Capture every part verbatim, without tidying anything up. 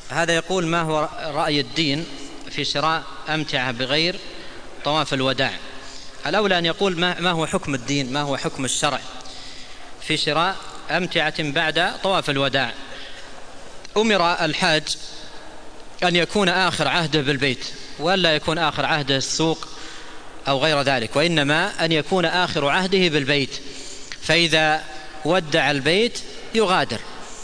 هذا يقول: ما هو رأي الدين في شراء أمتعة بغير طواف الوداع؟ الأولى أن يقول ما هو حكم الدين، ما هو حكم الشرع في شراء أمتعة بعد طواف الوداع. أمر الحاج أن يكون آخر عهده بالبيت، ولا يكون آخر عهده السوق أو غير ذلك، وإنما أن يكون آخر عهده بالبيت، فإذا ودع البيت يغادر.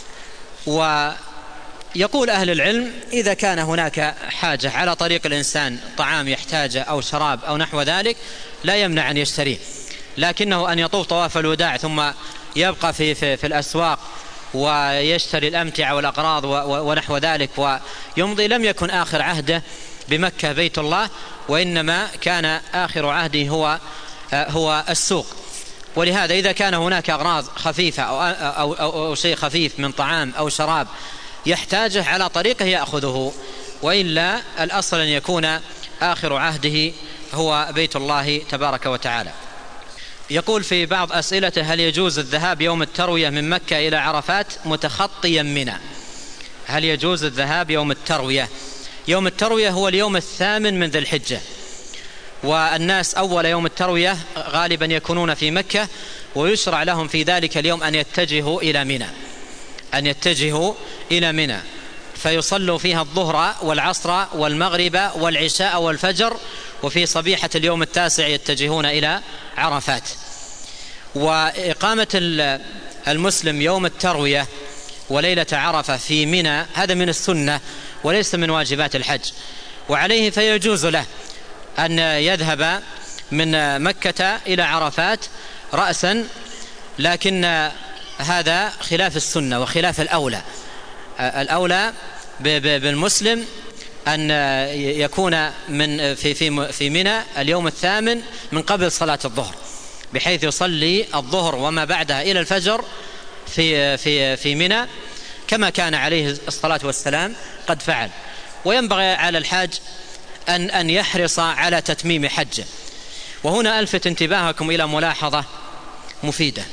ويقول أهل العلم: إذا كان هناك حاجة على طريق الإنسان، طعام يحتاجه أو شراب أو نحو ذلك، لا يمنع أن يشتريه، لكنه أن يطوف طواف الوداع ثم يبقى في, في, في الأسواق ويشتري الأمتعة والأغراض ونحو ذلك ويمضي، لم يكن آخر عهده بمكة بيت الله، وإنما كان آخر عهده هو هو السوق. ولهذا إذا كان هناك أغراض خفيفة أو, أو, أو, أو شيء خفيف من طعام أو شراب يحتاجه على طريقه يأخذه، وإلا الأصل أن يكون آخر عهده هو بيت الله تبارك وتعالى. يقول في بعض أسئلته: هل يجوز الذهاب يوم التروية من مكة إلى عرفات متخطيا منى؟ هل يجوز الذهاب يوم التروية؟ يوم التروية هو اليوم الثامن من ذي الحجة، والناس أول يوم التروية غالبا يكونون في مكة، ويشرع لهم في ذلك اليوم أن يتجهوا إلى منى أن يتجهوا إلى منى فيصلوا فيها الظهر والعصر والمغرب والعشاء والفجر، وفي صبيحة اليوم التاسع يتجهون إلى عرفات. وإقامة المسلم يوم التروية وليلة عرفة في منى هذا من السنة وليس من واجبات الحج، وعليه فيجوز له أن يذهب من مكة إلى عرفات رأسا، لكن هذا خلاف السنة وخلاف الأولى. الأولى بالمسلم أن يكون من في في في منى اليوم الثامن من قبل صلاة الظهر، بحيث يصلي الظهر وما بعدها إلى الفجر في في في منى كما كان عليه الصلاة والسلام قد فعل. وينبغي على الحاج أن أن يحرص على تتميم حجه. وهنا ألفت انتباهكم إلى ملاحظة مفيدة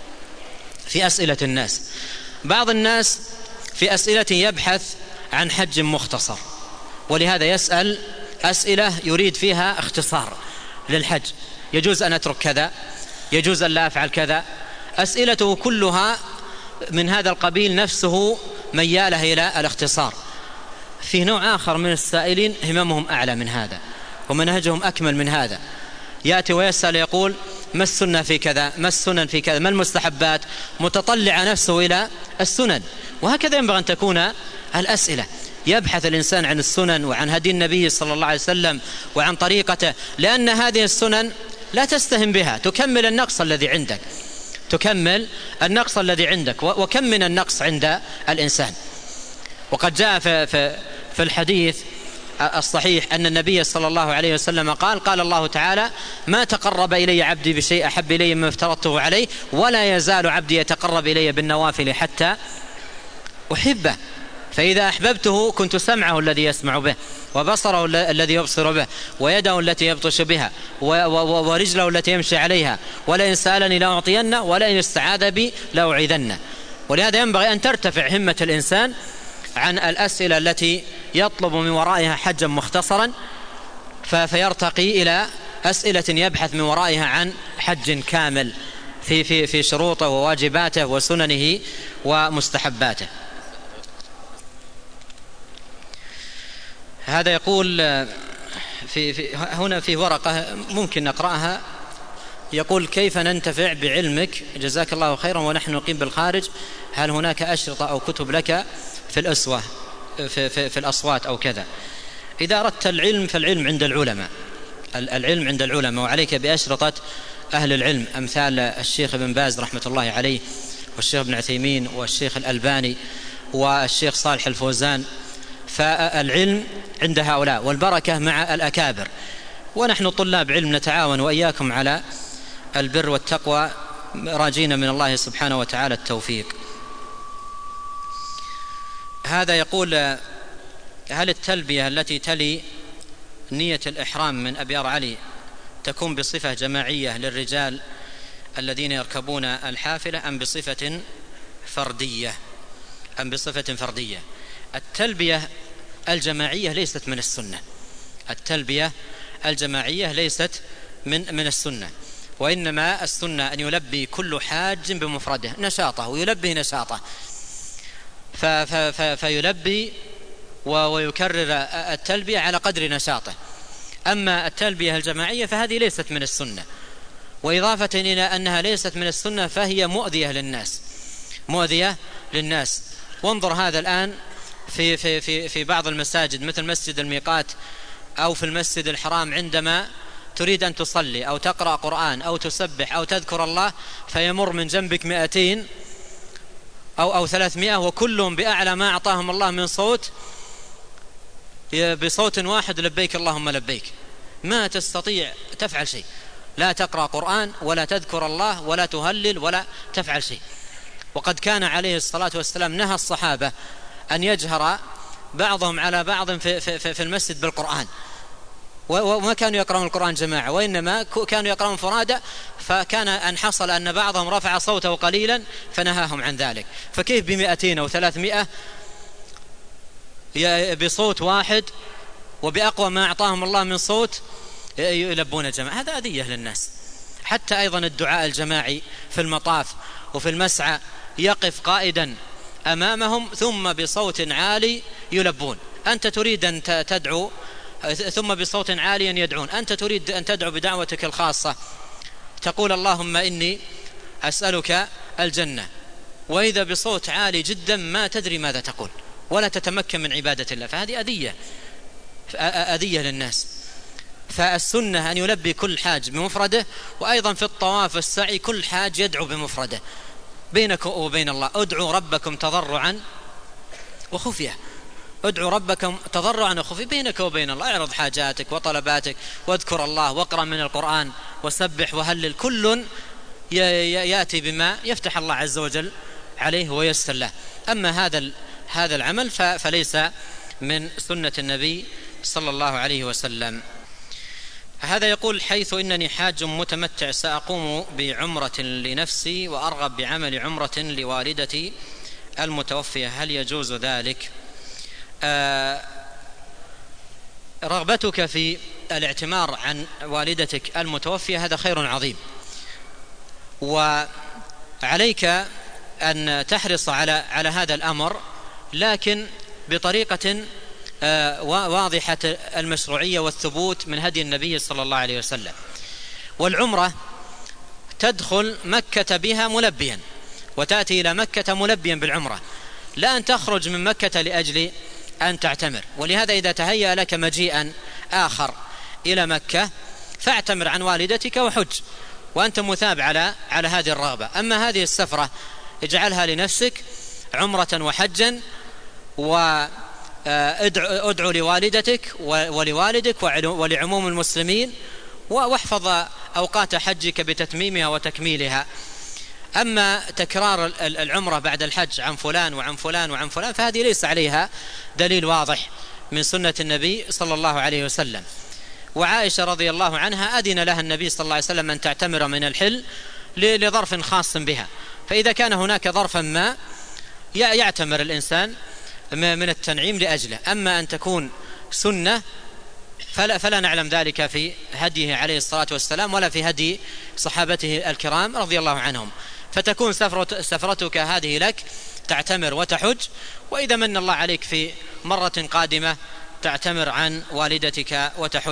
في أسئلة الناس. بعض الناس في أسئلة يبحث عن حج مختصر، ولهذا يسأل أسئلة يريد فيها اختصار للحج: يجوز أن أترك كذا، يجوز أن لا أفعل كذا. أسئلته كلها من هذا القبيل، نفسه مياله إلى الاختصار. في نوع آخر من السائلين هممهم أعلى من هذا ومنهجهم أكمل من هذا، يأتي ويسأل يقول: ما السنة في كذا، ما السنن في كذا، ما المستحبات، متطلع نفسه إلى السنن. وهكذا ينبغي أن تكون الأسئلة، يبحث الإنسان عن السنن وعن هدي النبي صلى الله عليه وسلم وعن طريقته، لأن هذه السنن لا تستهن بها، تكمل النقص الذي عندك تكمل النقص الذي عندك وكم من النقص عند الإنسان. وقد جاء في, في, في الحديث الصحيح أن النبي صلى الله عليه وسلم قال: قال الله تعالى: ما تقرب إلي عبدي بشيء أحب إلي مما افترضته عليه، ولا يزال عبدي يتقرب إلي بالنوافل حتى أحبه، فإذا أحببته كنت سمعه الذي يسمع به، وبصره الذي يبصر به، ويده التي يبطش بها، ورجله التي يمشي عليها، ولئن سألني لأعطينه، ولئن استعاذ بي لأعيذنه. ولهذا ينبغي أن ترتفع همة الإنسان عن الأسئلة التي يطلب من ورائها حجا مختصرا، فيرتقي إلى أسئلة يبحث من ورائها عن حج كامل في في في شروطه وواجباته وسننه ومستحباته. هذا يقول في, في هنا في ورقة ممكن نقرأها، يقول: كيف ننتفع بعلمك جزاك الله خيرا ونحن نقيم بالخارج؟ هل هناك أشرطة أو كتب لك في الأسوة في, في, في الأصوات أو كذا؟ إذا أردت العلم فالعلم عند العلماء، العلم عند العلماء، وعليك بأشرطة أهل العلم أمثال الشيخ ابن باز رحمة الله عليه، والشيخ ابن عثيمين، والشيخ الألباني، والشيخ صالح الفوزان. فالعلم عند هؤلاء والبركة مع الأكابر، ونحن طلاب علم نتعاون وإياكم على البر والتقوى، راجين من الله سبحانه وتعالى التوفيق. هذا يقول: هل التلبية التي تلي نية الإحرام من أبيار علي تكون بصفة جماعية للرجال الذين يركبون الحافلة أم بصفة فردية أم بصفة فردية؟ التلبية الجماعية ليست من السنة. التلبية الجماعية ليست من من السنة، وإنما السنة أن يلبي كل حاج بمفرده نشاطه ويلبي نشاطه، فيلبي ويكرر التلبية على قدر نشاطه. أما التلبية الجماعية فهذه ليست من السنة، وإضافة إلى أنها ليست من السنة فهي مؤذية للناس، مؤذية للناس. وانظر هذا الآن في في في في بعض المساجد مثل مسجد الميقات أو في المسجد الحرام، عندما تريد أن تصلي أو تقرأ قرآن أو تسبح أو تذكر الله، فيمر من جنبك مئتين أو أو ثلاثمائة، وكلهم بأعلى ما أعطاهم الله من صوت، بصوت واحد: لبيك اللهم لبيك. ما تستطيع تفعل شيء، لا تقرأ قرآن ولا تذكر الله ولا تهلل ولا تفعل شيء. وقد كان عليه الصلاة والسلام نهى الصحابة أن يجهر بعضهم على بعض في, في, في المسجد بالقرآن، وما كانوا يقرأون القرآن جماعة، وإنما كانوا يقرأون فرادى، فكان أن حصل أن بعضهم رفع صوته قليلا فنهاهم عن ذلك. فكيف بمئتين أو ثلاثمائة بصوت واحد وبأقوى ما أعطاهم الله من صوت يلبون جماعة؟ هذا أذية للناس. حتى أيضا الدعاء الجماعي في المطاف وفي المسعى، يقف قائدا أمامهم ثم بصوت عالي يلبون. أنت تريد أن تدعو ثم بصوت عالي يدعون، أنت تريد أن تدعو بدعوتك الخاصة، تقول اللهم إني أسألك الجنة، وإذا بصوت عالي جدا ما تدري ماذا تقول ولا تتمكن من عبادة الله، فهذه أذية أذية للناس. فالسنة أن يلبي كل حاج بمفرده، وأيضا في الطواف والسعي كل حاج يدعو بمفرده بينك وبين الله. ادعوا ربكم تضرعا وخفية، ادعوا ربكم تضرعا وخفية بينك وبين الله، اعرض حاجاتك وطلباتك واذكر الله واقرأ من القرآن وسبح وهلل، كل يأتي بما يفتح الله عز وجل عليه ويسر له. أما هذا هذا العمل فليس من سنة النبي صلى الله عليه وسلم. هذا يقول: حيث إنني حاج متمتع سأقوم بعمرة لنفسي وأرغب بعمل عمرة لوالدتي المتوفية، هل يجوز ذلك؟ آه رغبتك في الاعتمار عن والدتك المتوفية هذا خير عظيم، وعليك أن تحرص على على هذا الأمر، لكن بطريقة واضحة المشروعية والثبوت من هدي النبي صلى الله عليه وسلم. والعمرة تدخل مكة بها ملبيا، وتأتي إلى مكة ملبيا بالعمرة، لا أن تخرج من مكة لأجل أن تعتمر. ولهذا إذا تهيأ لك مجيئا آخر إلى مكة فاعتمر عن والدتك وحج، وأنت مثاب على على هذه الرغبة. أما هذه السفرة اجعلها لنفسك عمرة وحجا، وادعو لوالدتك ولوالدك ولعموم المسلمين، واحفظ أوقات حجك بتتميمها وتكميلها. أما تكرار العمرة بعد الحج عن فلان وعن فلان وعن فلان فهذه ليس عليها دليل واضح من سنة النبي صلى الله عليه وسلم. وعائشة رضي الله عنها أذن لها النبي صلى الله عليه وسلم أن تعتمر من الحل لظرف خاص بها، فإذا كان هناك ظرفا ما يعتمر الإنسان من التنعيم لأجله. أما أن تكون سنة فلا, فلا نعلم ذلك في هديه عليه الصلاة والسلام ولا في هدي صحابته الكرام رضي الله عنهم. فتكون سفرت سفرتك هذه لك تعتمر وتحج، وإذا من الله عليك في مرة قادمة تعتمر عن والدتك وتحج.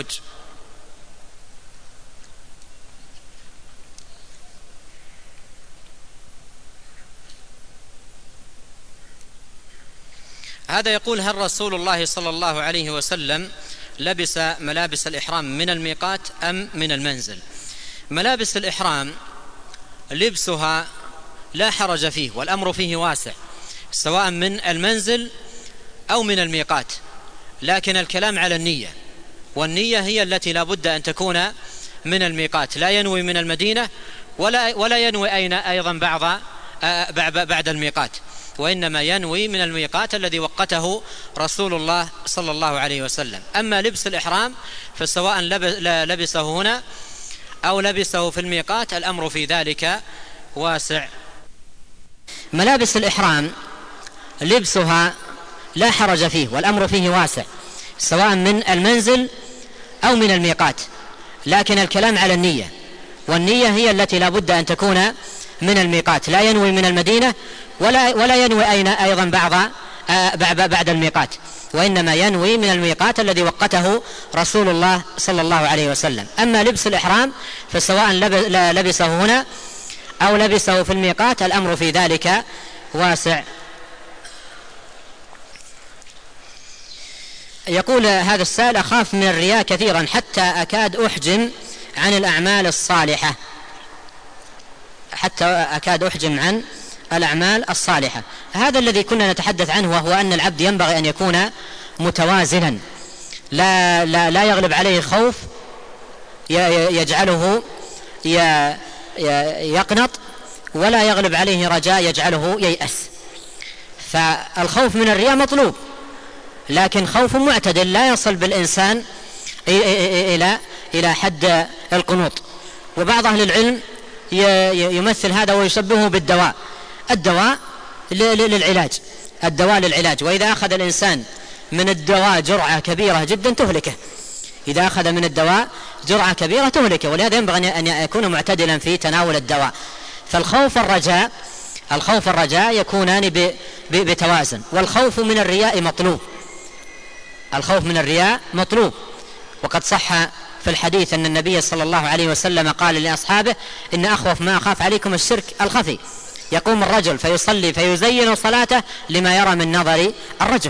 هذا يقول: هل رسول الله صلى الله عليه وسلم لبس ملابس الإحرام من الميقات أم من المنزل؟ ملابس الإحرام لبسها لا حرج فيه، والأمر فيه واسع، سواء من المنزل أو من الميقات، لكن الكلام على النية، والنية هي التي لا بد أن تكون من الميقات، لا ينوي من المدينة ولا, ولا ينوي أين أيضا بعض بعد الميقات، وإنما ينوي من الميقات الذي وقته رسول الله صلى الله عليه وسلم. أما لبس الإحرام فسواء لبسه هنا أو لبسه في الميقات الأمر في ذلك واسع. ملابس الإحرام لبسها لا حرج فيه، والأمر فيه واسع سواء من المنزل أو من الميقات، لكن الكلام على النية، والنية هي التي لا بد أن تكون من الميقات، لا ينوي من المدينة ولا, ولا ينوي أين أيضا بعض بعد الميقات، وإنما ينوي من الميقات الذي وقته رسول الله صلى الله عليه وسلم. أما لبس الإحرام فسواء لبسه هنا أو لبسه في الميقات الأمر في ذلك واسع. يقول هذا السائل: أخاف من الرياء كثيرا حتى أكاد أحجم عن الأعمال الصالحة حتى أكاد أحجم عن الأعمال الصالحة. هذا الذي كنا نتحدث عنه، وهو أن العبد ينبغي أن يكون متوازنا، لا, لا, لا يغلب عليه خوف يجعله يقنط، ولا يغلب عليه رجاء يجعله ييأس. فالخوف من الرياء مطلوب، لكن خوف معتدل لا يصل بالإنسان إلى إلى حد القنوط. وبعض أهل العلم يمثل هذا ويشبهه بالدواء، الدواء للعلاج، الدواء للعلاج. وإذا أخذ الإنسان من الدواء جرعة كبيرة جدا تهلكه، إذا أخذ من الدواء جرعة كبيرة تهلكه، ولهذا ينبغي أن يكون معتدلا في تناول الدواء. فالخوف والرجاء الخوف والرجاء يكونان بتوازن. والخوف من الرياء مطلوب، الخوف من الرياء مطلوب. وقد صح في الحديث أن النبي صلى الله عليه وسلم قال لأصحابه: إن أخوف ما أخاف عليكم الشرك الخفي. يقوم الرجل فيصلي فيزين صلاته لما يرى من نظر الرجل.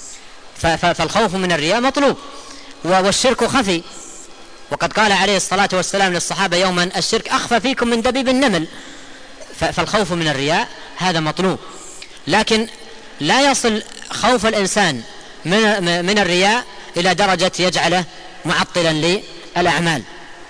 فالخوف من الرياء مطلوب، والشرك خفي. وقد قال عليه الصلاة والسلام للصحابة يوما: الشرك أخفى فيكم من دبيب النمل. فالخوف من الرياء هذا مطلوب، لكن لا يصل خوف الإنسان من من الرياء إلى درجة يجعله معطلا للأعمال.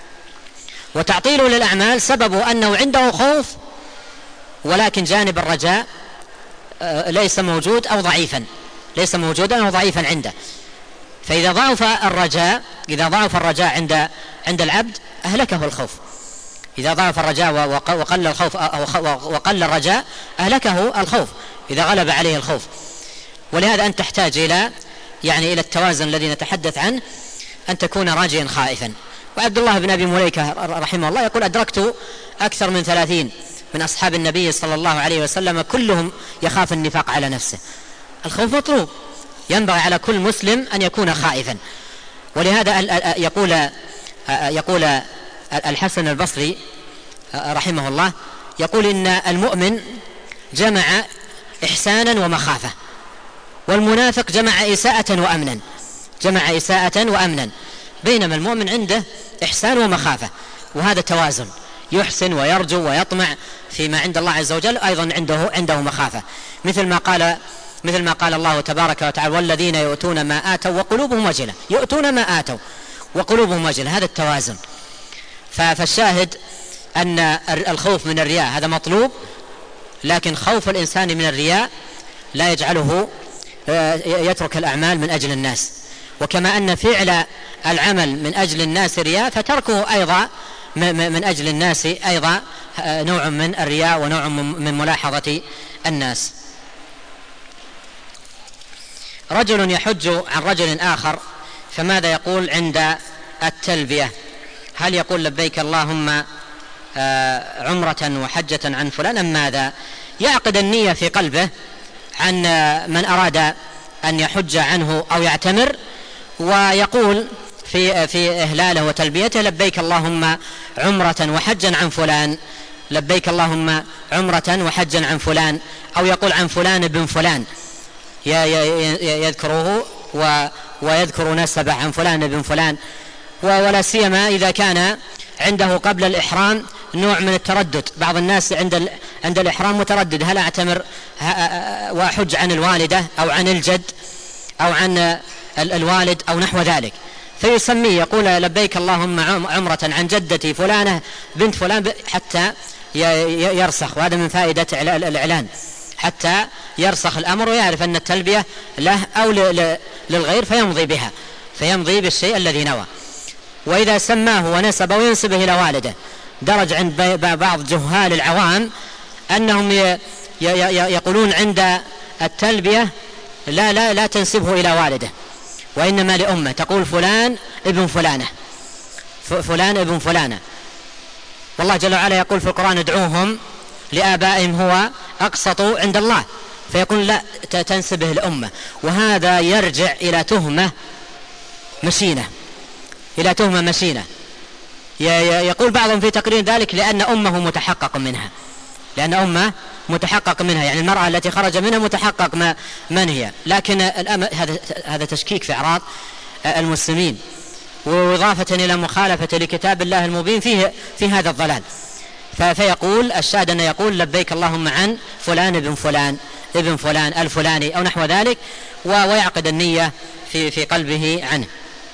وتعطيله للأعمال سببه أنه عنده خوف، ولكن جانب الرجاء ليس موجود أو ضعيفا ليس موجودا أو ضعيفا عنده. فإذا ضعف الرجاء إذا ضعف الرجاء عند عند العبد أهلكه الخوف. إذا ضعف الرجاء وقل الخوف وقل الرجاء أهلكه الخوف إذا غلب عليه الخوف. ولهذا أنت تحتاج إلى يعني إلى التوازن الذي نتحدث عنه، أن تكون راجيا خائفا. وعبد الله بن أبي مليكة رحمه الله يقول: أدركت أكثر من ثلاثين من أصحاب النبي صلى الله عليه وسلم كلهم يخاف النفاق على نفسه. الخوف مطلوب، ينبغي على كل مسلم أن يكون خائفا. ولهذا يقول يقول الحسن البصري رحمه الله يقول: إن المؤمن جمع إحسانا ومخافة، والمنافق جمع إساءة وأمنا جمع إساءة وأمنا بينما المؤمن عنده إحسان ومخافة. وهذا توازن، يحسن ويرجو ويطمع فيما عند الله عز وجل، أيضا عنده عنده مخافة، مثل ما قال مثل ما قال الله تبارك وتعالى: والذين يؤتون ما آتوا وقلوبهم وجلة. يؤتون ما آتوا وقلوبهم وجلة، هذا التوازن. فالشاهد أن الخوف من الرياء هذا مطلوب، لكن خوف الإنسان من الرياء لا يجعله يترك الأعمال من أجل الناس. وكما أن فعل العمل من أجل الناس رياء، فتركه أيضا من أجل الناس أيضا نوع من الرياء ونوع من ملاحظة الناس. رجل يحج عن رجل آخر، فماذا يقول عند التلبية؟ هل يقول لبيك اللهم عمرة وحجة عن فلان أم ماذا؟ يعقد النية في قلبه عن من أراد أن يحج عنه أو يعتمر، ويقول في في إهلاله وتلبيته: لبيك اللهم عمرة وحجا عن فلان، لبيك اللهم عمرة وحجا عن فلان. أو يقول عن فلان بن فلان، يذكره ويذكر نسبه عن فلان بن فلان. ولا سيما إذا كان عنده قبل الإحرام نوع من التردد. بعض الناس عند عند الإحرام متردد: هل أعتمر وأحج عن الوالدة أو عن الجد أو عن الوالد أو نحو ذلك، فيسميه يقول لبيك اللهم عمرة عن جدتي فلانة بنت فلان، حتى يرسخ. وهذا من فائدة الإعلان، حتى يرسخ الأمر ويعرف أن التلبية له أو للغير، فيمضي بها فيمضي بالشيء الذي نوى. وإذا سماه ونسب وينسبه إلى والده، درج عند بعض جهال العوام أنهم يقولون عند التلبية لا لا لا تنسبه إلى والده، وإنما لأمه، تقول فلان ابن فلانة، فلان ابن فلانة. والله جل وعلا يقول في القرآن ادعوهم لآبائهم هو أقسط عند الله، فيقول لا تنسبه الأمة، وهذا يرجع إلى تهمة مشينة، إلى تهمة مشينة. يقول بعضهم في تقرير ذلك لأن أمه متحقق منها، لأن أمه متحقق منها، يعني المرأة التي خرج منها متحقق ما من هي. لكن هذا هذا تشكيك في أعراض المسلمين، وإضافة إلى مخالفة لكتاب الله المبين فيه في هذا الضلال. فيقول الشاهد أن يقول لبيك اللهم عن فلان ابن فلان ابن فلان الفلاني أو نحو ذلك، ويعقد النية في في قلبه عنه.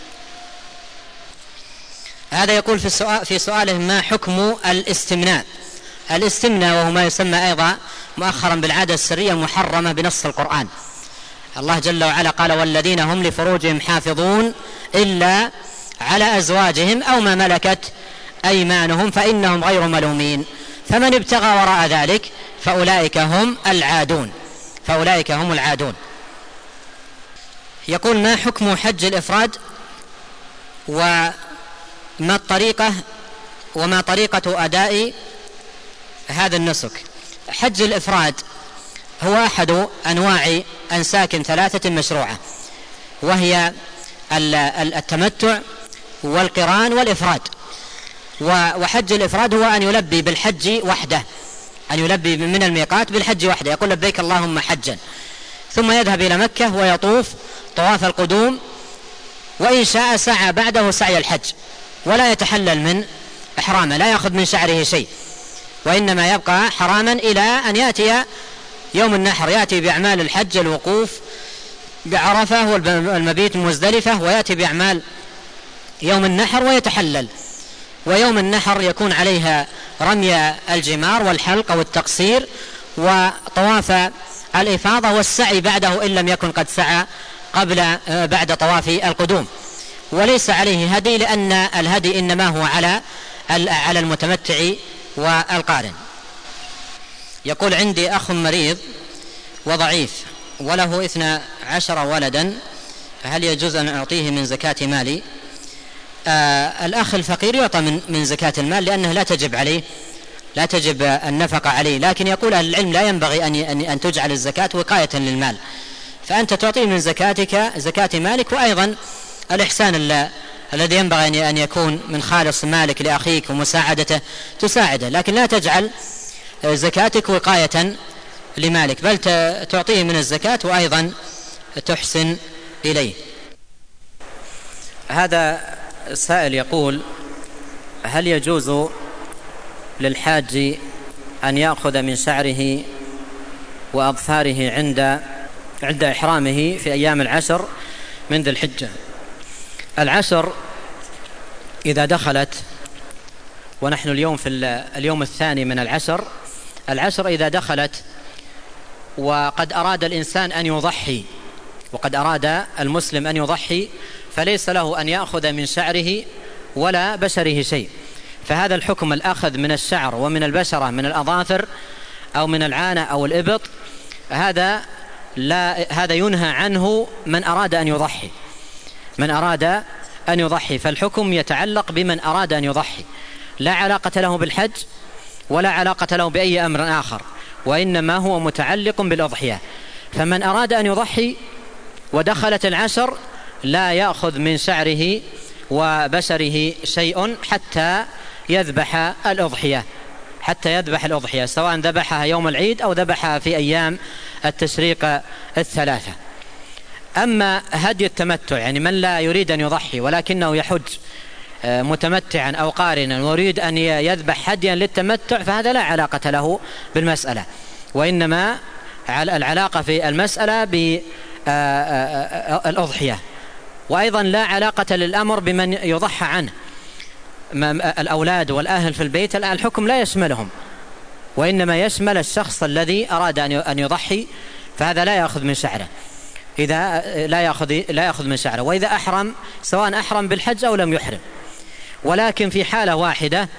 هذا يقول في السؤال في سؤاله ما حكم الاستمناء؟ الاستمناء وهو ما يسمى أيضا مؤخرا بالعادة السرية المحرمة بنص القرآن. الله جل وعلا قال والذين هم لفروجهم حافظون إلا على أزواجهم أو ما ملكت أيمانهم فإنهم غير ملومين، فمن ابتغى وراء ذلك فأولئك هم العادون فأولئك هم العادون. يقول ما حكم حج الإفراد وما الطريقة وما طريقة أداء هذا النسك؟ حج الإفراد هو أحد أنواع أنساك ثلاثة مشروعة، وهي التمتع والقران والإفراد. وحج الإفراد هو أن يلبي بالحج وحده، أن يلبي من الميقات بالحج وحده، يقول لبيك اللهم حجا، ثم يذهب إلى مكة ويطوف طواف القدوم، وإن شاء سعى بعده سعي الحج، ولا يتحلل من إحرامه، لا يأخذ من شعره شيء، وإنما يبقى حراما إلى أن يأتي يوم النحر، يأتي بأعمال الحج الوقوف بعرفة والمبيت مزدلفة، ويأتي بأعمال يوم النحر ويتحلل. ويوم النحر يكون عليها رمي الجمار والحلق والتقصير وطواف الإفاضة والسعي بعده إن لم يكن قد سعى قبل بعد طواف القدوم، وليس عليه هدي، لأن الهدي إنما هو على على المتمتع والقارن. يقول عندي أخ مريض وضعيف وله اثنا عشر ولدا، هل يجوز أن أعطيه من زكاة مالي؟ آه الأخ الفقير يعطى من, من زكاة المال، لأنه لا تجب عليه لا تجب النفقة عليه، لكن يقول أهل العلم لا ينبغي أن, أن تجعل الزكاة وقاية للمال، فأنت تعطيه من زكاتك زكاة مالك. وأيضا الإحسان الذي ينبغي أن يكون من خالص مالك لأخيك ومساعدته تساعده، لكن لا تجعل زكاتك وقاية لمالك، بل تعطيه من الزكاة وأيضا تحسن إليه. هذا السائل يقول هل يجوز للحاج أن يأخذ من شعره وأظفاره عند عند إحرامه في أيام العشر من ذي الحجة؟ العشر إذا دخلت، ونحن اليوم في اليوم الثاني من العشر، العشر إذا دخلت وقد أراد الإنسان أن يضحي، وقد أراد المسلم أن يضحي، فليس له أن يأخذ من شعره ولا بشره شيء. فهذا الحكم الأخذ من الشعر ومن البشرة من الأظافر أو من العانة أو الإبط، هذا لا هذا ينهى عنه من أراد أن يضحي من أراد أن يضحي فالحكم يتعلق بمن أراد أن يضحي، لا علاقة له بالحج ولا علاقة له بأي أمر آخر، وإنما هو متعلق بالأضحية. فمن أراد أن يضحي ودخلت العشر لا يأخذ من شعره وبشره شيء حتى يذبح الأضحية حتى يذبح الأضحية سواء ذبحها يوم العيد أو ذبحها في أيام التشريق الثلاثة. أما هدي التمتع، يعني من لا يريد أن يضحي ولكنه يحج متمتعا أو قارنا ويريد أن يذبح هديا للتمتع، فهذا لا علاقة له بالمسألة، وإنما العلاقة في المسألة بالأضحية. وأيضا لا علاقة للأمر بمن يضحى عنه، الأولاد والأهل في البيت الحكم لا يشملهم، وإنما يشمل الشخص الذي أراد أن يضحي، فهذا لا يأخذ من شعره، إذا لا يأخذ لا يأخذ من شعره. وإذا أحرم سواء أحرم بالحج أو لم يحرم، ولكن في حالة واحدة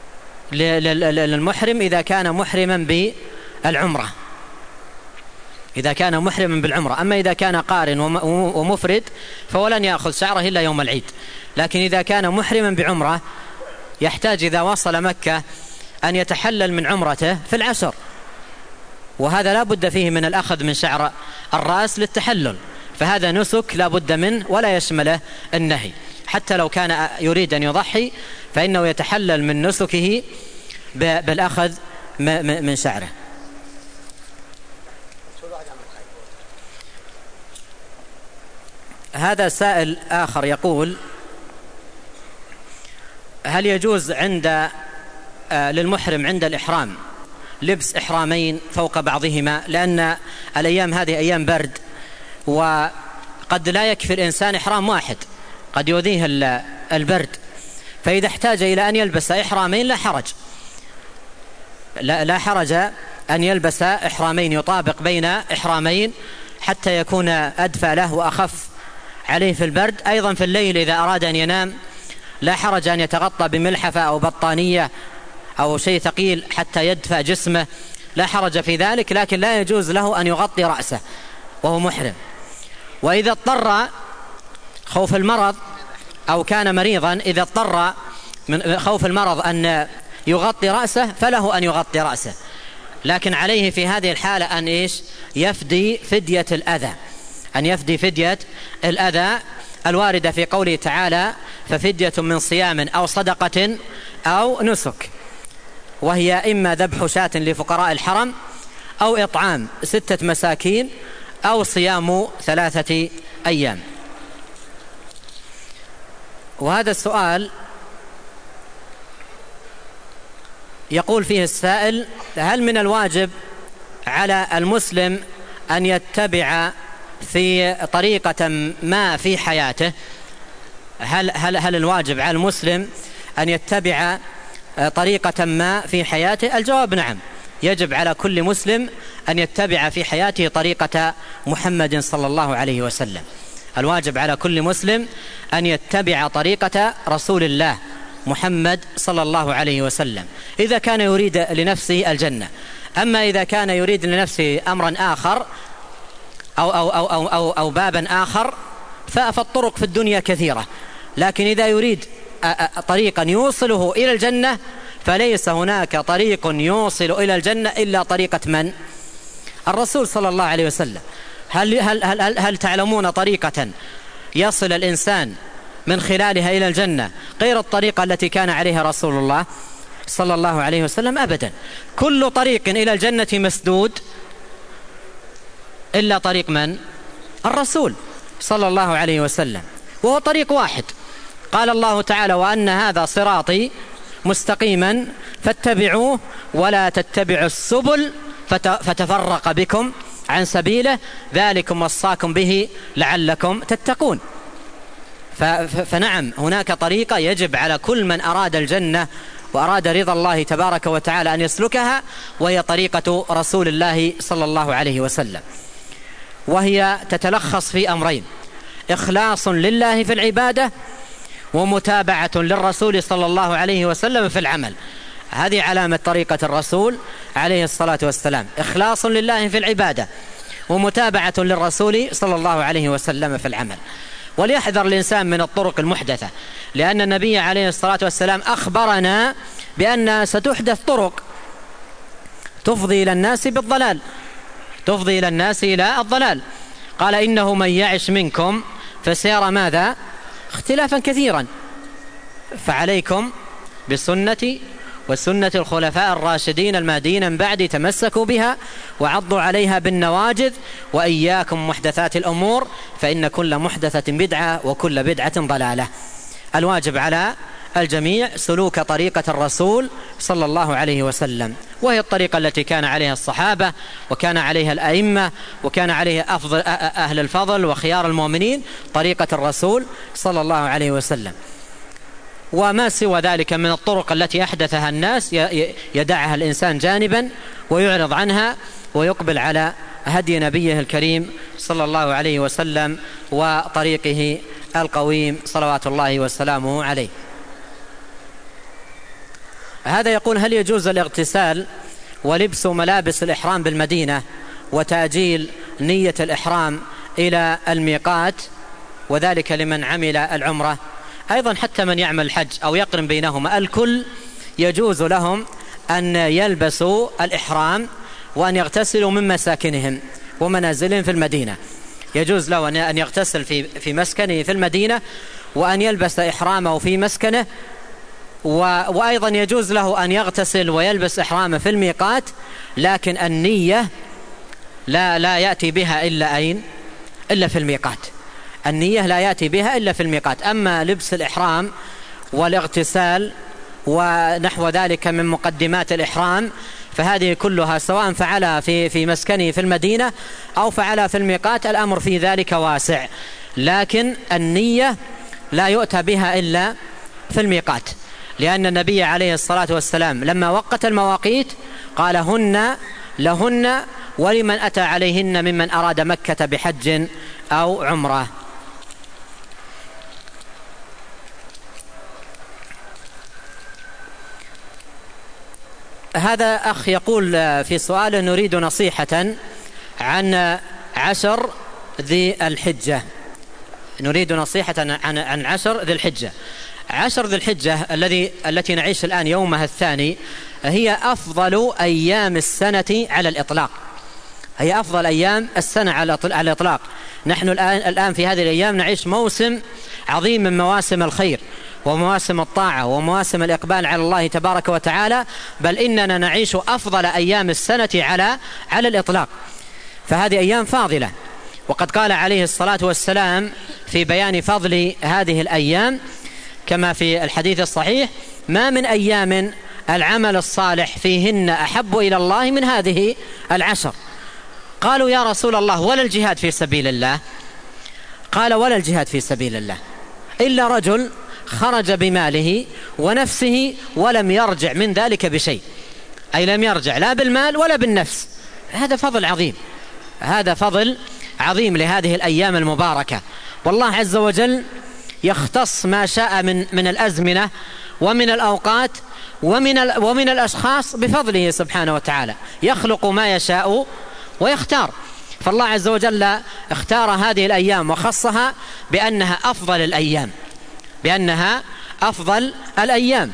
للمحرم إذا كان محرما بالعمرة إذا كان محرما بالعمرة. أما إذا كان قارن ومفرد فولن يأخذ شعره إلا يوم العيد. لكن إذا كان محرما بعمرة يحتاج إذا وصل مكة أن يتحلل من عمرته في العشر، وهذا لا بد فيه من الأخذ من شعر الرأس للتحلل، فهذا نسك لا بد منه ولا يشمله النهي. حتى لو كان يريد أن يضحي فإنه يتحلل من نسكه بالأخذ من شعره. هذا سائل آخر يقول: هل يجوز عند للمحرم عند الإحرام لبس إحرامين فوق بعضهما؟ لأن الأيام هذه أيام برد، وقد لا يكفي الإنسان إحرام واحد، قد يؤذيه البرد، فإذا احتاج إلى أن يلبس إحرامين لا حرج، لا, لا حرج أن يلبس إحرامين يطابق بين إحرامين حتى يكون أدفى له وأخف عليه في البرد. أيضا في الليل إذا أراد أن ينام لا حرج أن يتغطى بملحفة أو بطانية أو شيء ثقيل حتى يدفى جسمه، لا حرج في ذلك، لكن لا يجوز له أن يغطي رأسه وهو محرم. وإذا اضطر خوف المرض أو كان مريضا، إذا اضطر من خوف المرض أن يغطي رأسه فله أن يغطي رأسه، لكن عليه في هذه الحالة أن إيش؟ يفدي فدية الأذى، أن يفدي فدية الأذى الواردة في قوله تعالى: ففدية من صيام أو صدقة أو نسك، وهي إما ذبح شاة لفقراء الحرم أو إطعام ستة مساكين أو صيام ثلاثة أيام. وهذا السؤال يقول فيه السائل: هل من الواجب على المسلم أن يتبع في طريقة ما في حياته؟ هل, هل, هل الواجب على المسلم أن يتبع طريقة ما في حياته؟ الجواب نعم، يجب على كل مسلم أن يتبع في حياته طريقة محمد صلى الله عليه وسلم. الواجب على كل مسلم أن يتبع طريقة رسول الله محمد صلى الله عليه وسلم إذا كان يريد لنفسه الجنة. أما إذا كان يريد لنفسه أمرا آخر أو, أو, أو, أو, أو, أو بابا آخر فالطرق في الدنيا كثيرة، لكن إذا يريد طريقا يوصله إلى الجنة فليس هناك طريق يوصل إلى الجنة إلا طريقة من؟ الرسول صلى الله عليه وسلم. هل, هل, هل, هل تعلمون طريقة يصل الإنسان من خلالها إلى الجنة غير الطريقة التي كان عليها رسول الله صلى الله عليه وسلم؟ أبدا. كل طريق إلى الجنة مسدود إلا طريق من؟ الرسول صلى الله عليه وسلم، وهو طريق واحد. قال الله تعالى: وأن هذا صراطي مستقيما فاتبعوه ولا تتبعوا السبل فتفرق بكم عن سبيله ذلكم وصاكم به لعلكم تتقون. فنعم هناك طريقة يجب على كل من أراد الجنة وأراد رضا الله تبارك وتعالى أن يسلكها، وهي طريقة رسول الله صلى الله عليه وسلم، وهي تتلخص في أمرين: إخلاص لله في العبادة، ومتابعة للرسول صلى الله عليه وسلم في العمل. هذه علامة طريقة الرسول عليه الصلاة والسلام: إخلاص لله في العبادة، ومتابعة للرسول صلى الله عليه وسلم في العمل. وليحذر الإنسان من الطرق المحدثة، لأن النبي عليه الصلاة والسلام أخبرنا بأن ستحدث طرق تفضي إلى الناس بالضلال، تفضي إلى الناس إلى الضلال. قال: إنه من يعش منكم فسيرى ماذا؟ اختلافا كثيرا، فعليكم بسنتي وسنة الخلفاء الراشدين المهديين من بعد، تمسكوا بها وعضوا عليها بالنواجذ، وإياكم محدثات الأمور فإن كل محدثة بدعة وكل بدعة ضلالة. الواجب على الجميع سلوك طريقة الرسول صلى الله عليه وسلم، وهي الطريقة التي كان عليها الصحابة وكان عليها الأئمة وكان عليها أفضل أهل الفضل وخيار المؤمنين، طريقة الرسول صلى الله عليه وسلم. وما سوى ذلك من الطرق التي أحدثها الناس يدعها الإنسان جانبا ويعرض عنها ويقبل على هدي نبيه الكريم صلى الله عليه وسلم وطريقه القويم صلوات الله وسلامه عليه. هذا يقول: هل يجوز الاغتسال ولبس ملابس الإحرام بالمدينة وتأجيل نية الإحرام إلى الميقات، وذلك لمن عمل العمرة. أيضا حتى من يعمل الحج أو يقرن بينهما، الكل يجوز لهم أن يلبسوا الإحرام وأن يغتسلوا من مساكنهم ومنازلهم في المدينة. يجوز له أن يغتسل في في مسكنه في المدينة، وأن يلبس إحرامه في مسكنه، وأيضا يجوز له أن يغتسل ويلبس إحرامه في الميقات، لكن النية لا لا يأتي بها إلا أين؟ إلا في الميقات. النية لا يأتي بها إلا في الميقات. أما لبس الإحرام والاغتسال ونحو ذلك من مقدمات الإحرام فهذه كلها سواء فعلها في في مسكنه في المدينة أو فعلها في الميقات، الأمر في ذلك واسع، لكن النية لا يؤتى بها إلا في الميقات، لأن النبي عليه الصلاة والسلام لما وقت المواقيت قال هن لهن ولمن أتى عليهن ممن أراد مكة بحج أو عمرة. هذا أخ يقول في سؤال: نريد نصيحة عن عشر ذي الحجة. نريد نصيحة عن عن عشر ذي الحجة. عشر ذي الحجة الذي التي نعيش الآن يومها الثاني هي أفضل أيام السنة على الإطلاق. هي أفضل أيام السنة على الإطلاق. نحن الآن الآن في هذه الأيام نعيش موسم عظيم من مواسم الخير ومواسم الطاعة ومواسم الإقبال على الله تبارك وتعالى، بل إننا نعيش أفضل أيام السنة على على الإطلاق. فهذه أيام فاضلة، وقد قال عليه الصلاة والسلام في بيان فضل هذه الأيام كما في الحديث الصحيح: ما من أيام العمل الصالح فيهن أحب إلى الله من هذه العشر. قالوا: يا رسول الله ولا الجهاد في سبيل الله؟ قال: ولا الجهاد في سبيل الله إلا رجل خرج بماله ونفسه ولم يرجع من ذلك بشيء، أي لم يرجع لا بالمال ولا بالنفس. هذا فضل عظيم، هذا فضل عظيم لهذه الأيام المباركة. والله عز وجل يختص ما شاء من من الأزمنة ومن الأوقات ومن ومن الأشخاص بفضله سبحانه وتعالى، يخلق ما يشاء ويختار. فالله عز وجل اختار هذه الأيام وخصها بأنها أفضل الأيام، بأنها أفضل الأيام،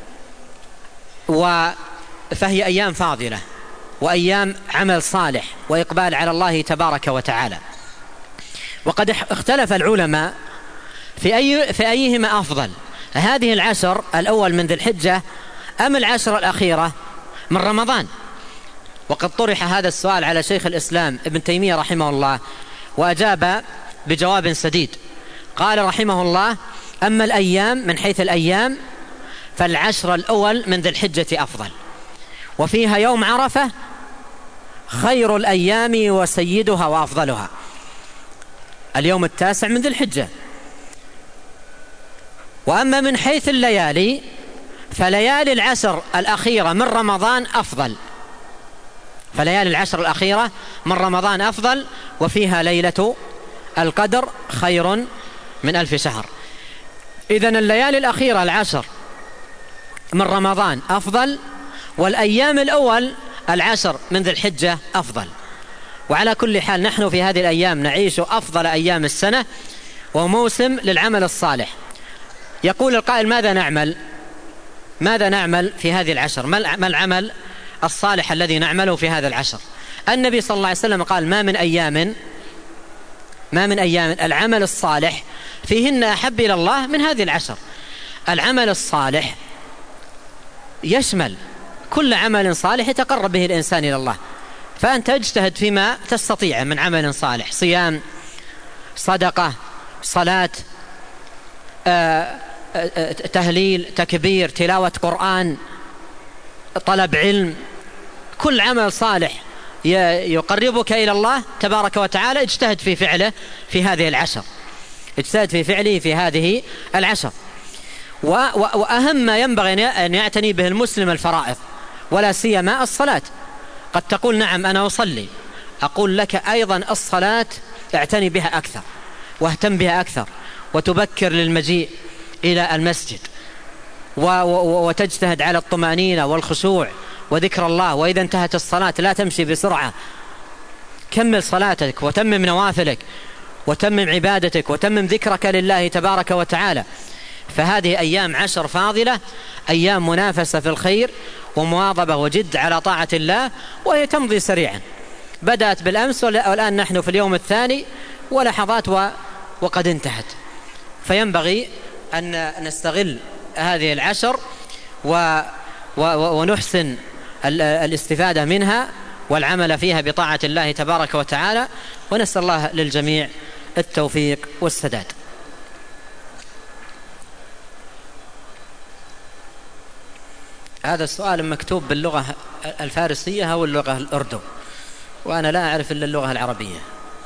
فهي أيام فاضلة وأيام عمل صالح وإقبال على الله تبارك وتعالى. وقد اختلف العلماء في أي في أيهما أفضل، هذه العشر الأول من ذي الحجة أم العشر الأخيرة من رمضان. وقد طرح هذا السؤال على شيخ الإسلام ابن تيمية رحمه الله، وأجاب بجواب سديد. قال رحمه الله: أما الأيام من حيث الأيام فالعشر الأول من ذي الحجة أفضل، وفيها يوم عرفة خير الأيام وسيدها وأفضلها، اليوم التاسع من ذي الحجة. وأما من حيث الليالي فليالي العشر الأخيرة من رمضان أفضل، فليالي العشر الأخيرة من رمضان أفضل، وفيها ليلة القدر خير من ألف شهر. إذن الليالي الأخيرة العشر من رمضان أفضل، والأيام الأول العشر من ذي الحجة أفضل. وعلى كل حال نحن في هذه الأيام نعيش أفضل أيام السنة، وموسم للعمل الصالح. يقول القائل: ماذا نعمل؟ ماذا نعمل في هذه العشر؟ ما العمل الصالح الذي نعمله في هذا العشر؟ النبي صلى الله عليه وسلم قال: ما من أيام ما من أيام العمل الصالح فيهن أحب إلى الله من هذه العشر. العمل الصالح يشمل كل عمل صالح يتقرب به الإنسان إلى الله، فأنت اجتهد فيما تستطيع من عمل صالح: صيام، صدقة، صلاة، آه تهليل، تكبير، تلاوة قرآن، طلب علم. كل عمل صالح يقربك إلى الله تبارك وتعالى اجتهد في فعله في هذه العشر، اجتهد في فعله في هذه العشر. وأهم ما ينبغي أن يعتني به المسلم الفرائض، ولا سيما الصلاة. قد تقول: نعم أنا أصلي. أقول لك أيضا الصلاة اعتني بها أكثر واهتم بها أكثر، وتبكر للمجيء إلى المسجد، وتجتهد على الطمأنينة والخشوع وذكر الله. وإذا انتهت الصلاة لا تمشي بسرعة كمل صلاتك وتمم نوافلك وتمم عبادتك وتمم ذكرك لله تبارك وتعالى. فهذه أيام عشر فاضلة، أيام منافسة في الخير ومواظبة وجد على طاعة الله، وهي تمضي سريعا. بدأت بالأمس والآن نحن في اليوم الثاني ولحظات وقد انتهت. فينبغي أن نستغل هذه العشر ونحسن الاستفادة منها والعمل فيها بطاعة الله تبارك وتعالى، ونسأل الله للجميع التوفيق والسداد. هذا السؤال مكتوب باللغة الفارسية أو اللغة الأردو، وأنا لا أعرف إلا اللغة العربية.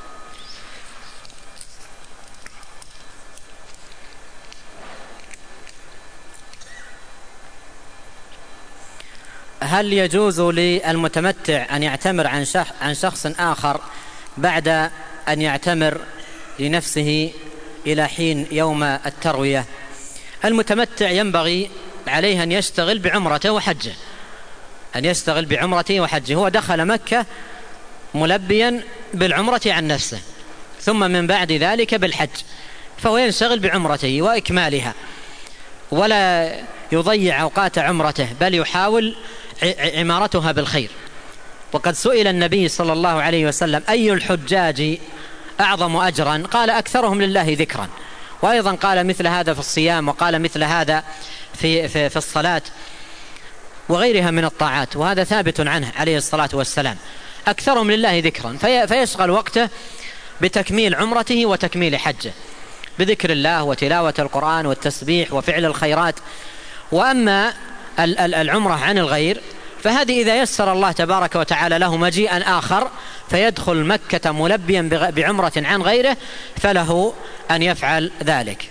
هل يجوز للمتمتع أن يعتمر عن شخص آخر بعد أن يعتمر لنفسه إلى حين يوم التروية؟ المتمتع ينبغي عليه أن يشتغل بعمرته وحجه، أن يشتغل بعمرته وحجه. هو دخل مكة ملبيا بالعمرة عن نفسه، ثم من بعد ذلك بالحج، فهو ينشغل بعمرته وإكمالها ولا يضيع أوقات عمرته، بل يحاول عمارتها بالخير. وقد سئل النبي صلى الله عليه وسلم: أي الحجاج أعظم أجرا؟ قال: أكثرهم لله ذكرا. وأيضا قال مثل هذا في الصيام، وقال مثل هذا في, في, في الصلاة وغيرها من الطاعات، وهذا ثابت عنه عليه الصلاة والسلام. أكثرهم لله ذكرا، في فيشغل وقته بتكميل عمرته وتكميل حجه، بذكر الله وتلاوة القرآن والتسبيح وفعل الخيرات. وأما العمرة عن الغير فهذه إذا يسر الله تبارك وتعالى له مجيئا آخر فيدخل مكة ملبيا بعمرة عن غيره، فله أن يفعل ذلك.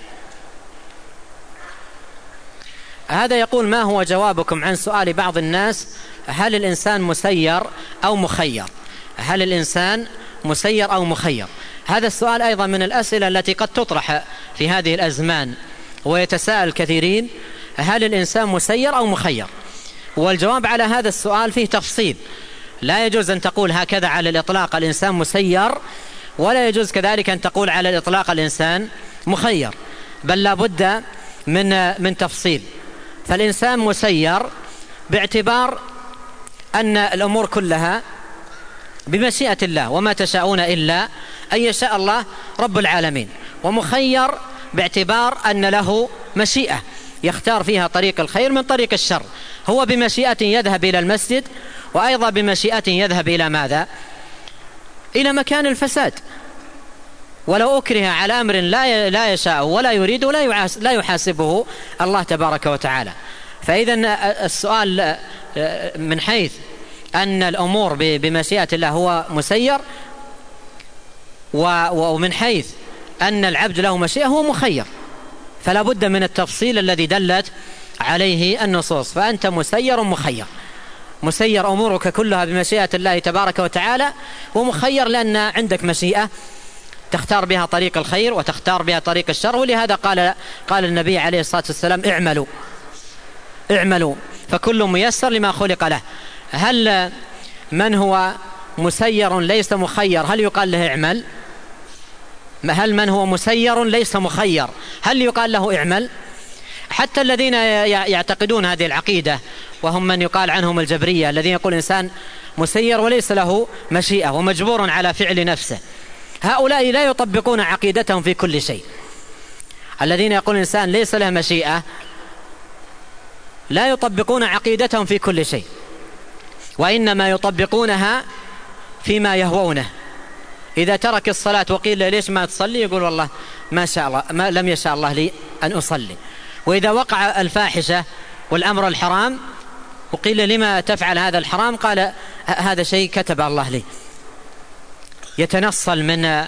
هذا يقول: ما هو جوابكم عن سؤال بعض الناس: هل الإنسان مسير أو مخير؟ هل الإنسان مسير أو مخير؟ هذا السؤال أيضا من الأسئلة التي قد تطرح في هذه الأزمان، ويتساءل كثيرين: هل الإنسان مسير أو مخير؟ والجواب على هذا السؤال فيه تفصيل. لا يجوز أن تقول هكذا على الإطلاق الإنسان مسير، ولا يجوز كذلك أن تقول على الإطلاق الإنسان مخير، بل لا بد من من تفصيل. فالإنسان مسير باعتبار أن الأمور كلها بمشيئة الله، وما تشاءون إلا أن يشاء الله رب العالمين. ومخير باعتبار أن له مشيئة يختار فيها طريق الخير من طريق الشر. هو بمشيئة يذهب إلى المسجد، وأيضا بمشيئة يذهب إلى ماذا؟ إلى مكان الفساد. ولو أكره على أمر لا لا يشاء ولا يريد لا يحاسبه الله تبارك وتعالى. فإذا السؤال من حيث أن الأمور بمشيئة الله هو مسير، ومن حيث أن العبد له مشيئة هو مخير، فلا بد من التفصيل الذي دلت عليه النصوص. فأنت مسير مخير، مسير أمورك كلها بمشيئة الله تبارك وتعالى، ومخير لأن عندك مشيئة تختار بها طريق الخير وتختار بها طريق الشر. ولهذا قال قال النبي عليه الصلاة والسلام: اعملوا اعملوا فكل ميسر لما خلق له. هل من هو مسير ليس مخير هل يقال له اعمل؟ هل من هو مسير ليس مخير هل يقال له اعمل؟ حتى الذين يعتقدون هذه العقيدة، وهم من يقال عنهم الجبرية، الذين يقول الإنسان مسير وليس له مشيئة ومجبور على فعل نفسه، هؤلاء لا يطبقون عقيدتهم في كل شيء. الذين يقول الإنسان ليس له مشيئة لا يطبقون عقيدتهم في كل شيء، وإنما يطبقونها فيما يهوونه. إذا ترك الصلاة وقيل ليش ما تصلي يقول والله ما شاء الله ما لم يشاء الله لي أن أصلي. وإذا وقع الفاحشة والأمر الحرام وقيل لما تفعل هذا الحرام قال هذا شيء كتب الله لي. يتنصل من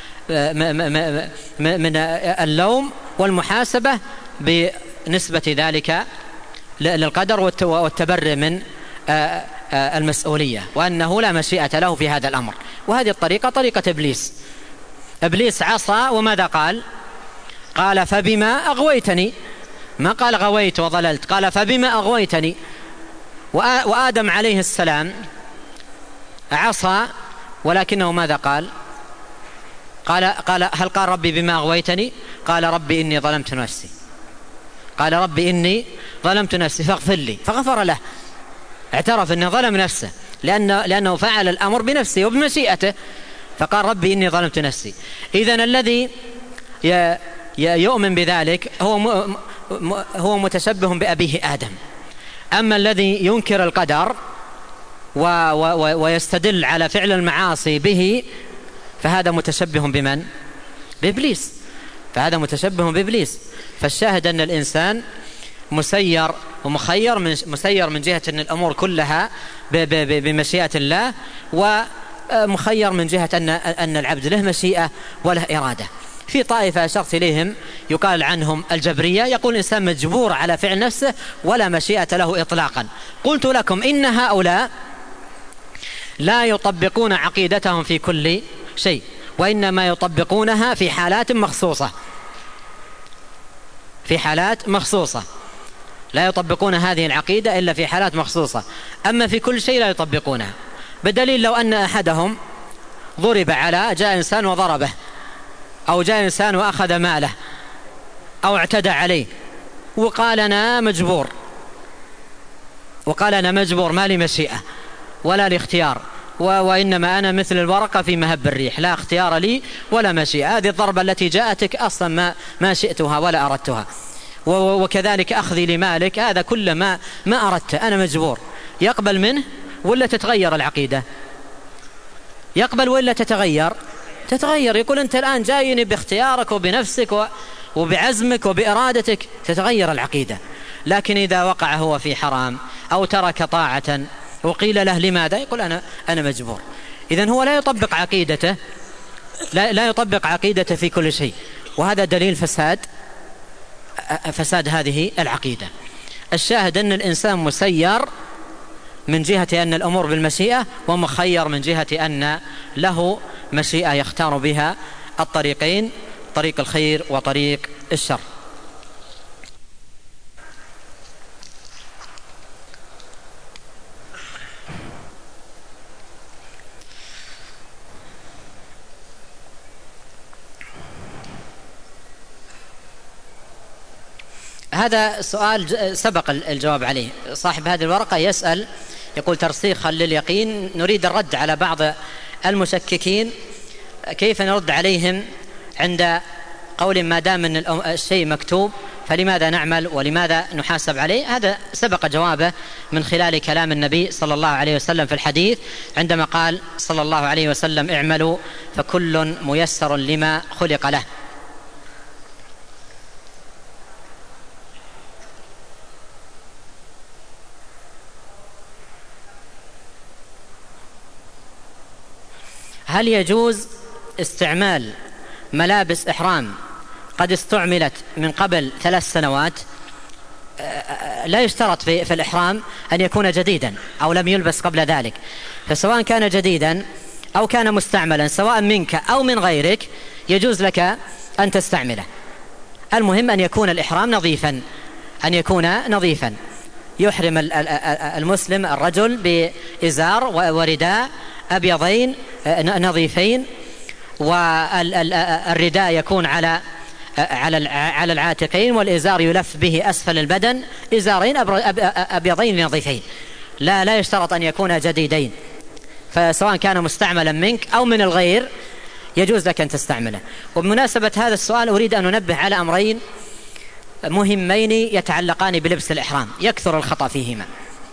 من اللوم والمحاسبة بنسبة ذلك للقدر والتبرئ من المسؤولية، وأنه لا مشيئة له في هذا الأمر. وهذه الطريقة طريقة إبليس. إبليس عصى وماذا قال؟ قال فبما أغويتني، ما قال غويت وضللت، قال فبما أغويتني. وآدم عليه السلام عصى ولكنه ماذا قال؟ قال, قال هل قال ربي بما أغويتني؟ قال ربي إني ظلمت نفسي قال ربي إني ظلمت نفسي فاغفر لي، فغفر له. اعترف أنه ظلم نفسه لأنه, لأنه فعل الأمر بنفسه وبمشيئته، فقال ربي إني ظلمت نفسي. إذن الذي يؤمن بذلك هو هو متشبه بأبيه آدم. أما الذي ينكر القدر ويستدل على فعل المعاصي به فهذا متشبه بمن؟ بإبليس. فهذا متشبه بإبليس. فالشاهد أن الإنسان مسير ومخير من مسير من جهة أن الأمور كلها بمشيئة الله، ومخير من جهة أن أن العبد له مشيئة وله إرادة. في طائفة أشرت إليهم يقال عنهم الجبرية، يقول الإنسان مجبور على فعل نفسه ولا مشيئة له إطلاقا. قلت لكم إن هؤلاء لا يطبقون عقيدتهم في كل شيء، وإنما يطبقونها في حالات مخصوصة في حالات مخصوصة لا يطبقون هذه العقيدة إلا في حالات مخصوصة، أما في كل شيء لا يطبقونها. بدليل لو أن أحدهم ضرب على جاء إنسان وضربه، أو جاء إنسان وأخذ ماله، أو اعتدى عليه وقال أنا مجبور وقال أنا مجبور ما لي مشيئة ولا لي اختيار، وإنما أنا مثل الورقة في مهب الريح لا اختيار لي ولا مشيئة، هذه الضربة التي جاءتك أصلا ما, ما شئتها ولا أردتها، وكذلك أخذي لمالك هذا كل ما, ما أردت أنا مجبور. يقبل منه ولا تتغير العقيدة؟ يقبل ولا تتغير؟ تتغير. يقول أنت الآن جايني باختيارك وبنفسك وبعزمك وبإرادتك، تتغير العقيدة. لكن إذا وقع هو في حرام أو ترك طاعة وقيل له لماذا؟ يقول أنا, أنا مجبور. إذن هو لا يطبق عقيدته لا, لا يطبق عقيدته في كل شيء، وهذا دليل فساد فساد هذه العقيدة. الشاهد أن الإنسان مسير من جهة أن الأمور بالمشيئة، ومخير من جهة أن له مشيئة يختار بها الطريقين، طريق الخير وطريق الشر. هذا سؤال سبق الجواب عليه. صاحب هذه الورقة يسأل يقول ترسيخا لليقين، نريد الرد على بعض المشككين، كيف نرد عليهم عند قول ما دام أن الشيء مكتوب فلماذا نعمل ولماذا نحاسب عليه؟ هذا سبق جوابه من خلال كلام النبي صلى الله عليه وسلم في الحديث عندما قال صلى الله عليه وسلم اعملوا فكل ميسر لما خلق له. هل يجوز استعمال ملابس إحرام قد استعملت من قبل ثلاث سنوات؟ لا يشترط في, في الإحرام أن يكون جديدا أو لم يلبس قبل ذلك، فسواء كان جديدا أو كان مستعملا سواء منك أو من غيرك يجوز لك أن تستعمله. المهم أن يكون الإحرام نظيفا أن يكون نظيفا يحرم المسلم الرجل بإزار ورداء أبيضين نظيفين، والرداء يكون على على على العاتقين، والإزار يلف به أسفل البدن، إزارين أبيضين نظيفين، لا لا يشترط أن يكون جديدين. فسواء كان مستعملا منك أو من الغير يجوز لك أن تستعمله. وبمناسبة هذا السؤال أريد أن ننبه على أمرين مهمين يتعلقان بلبس الإحرام يكثر الخطأ فيهما.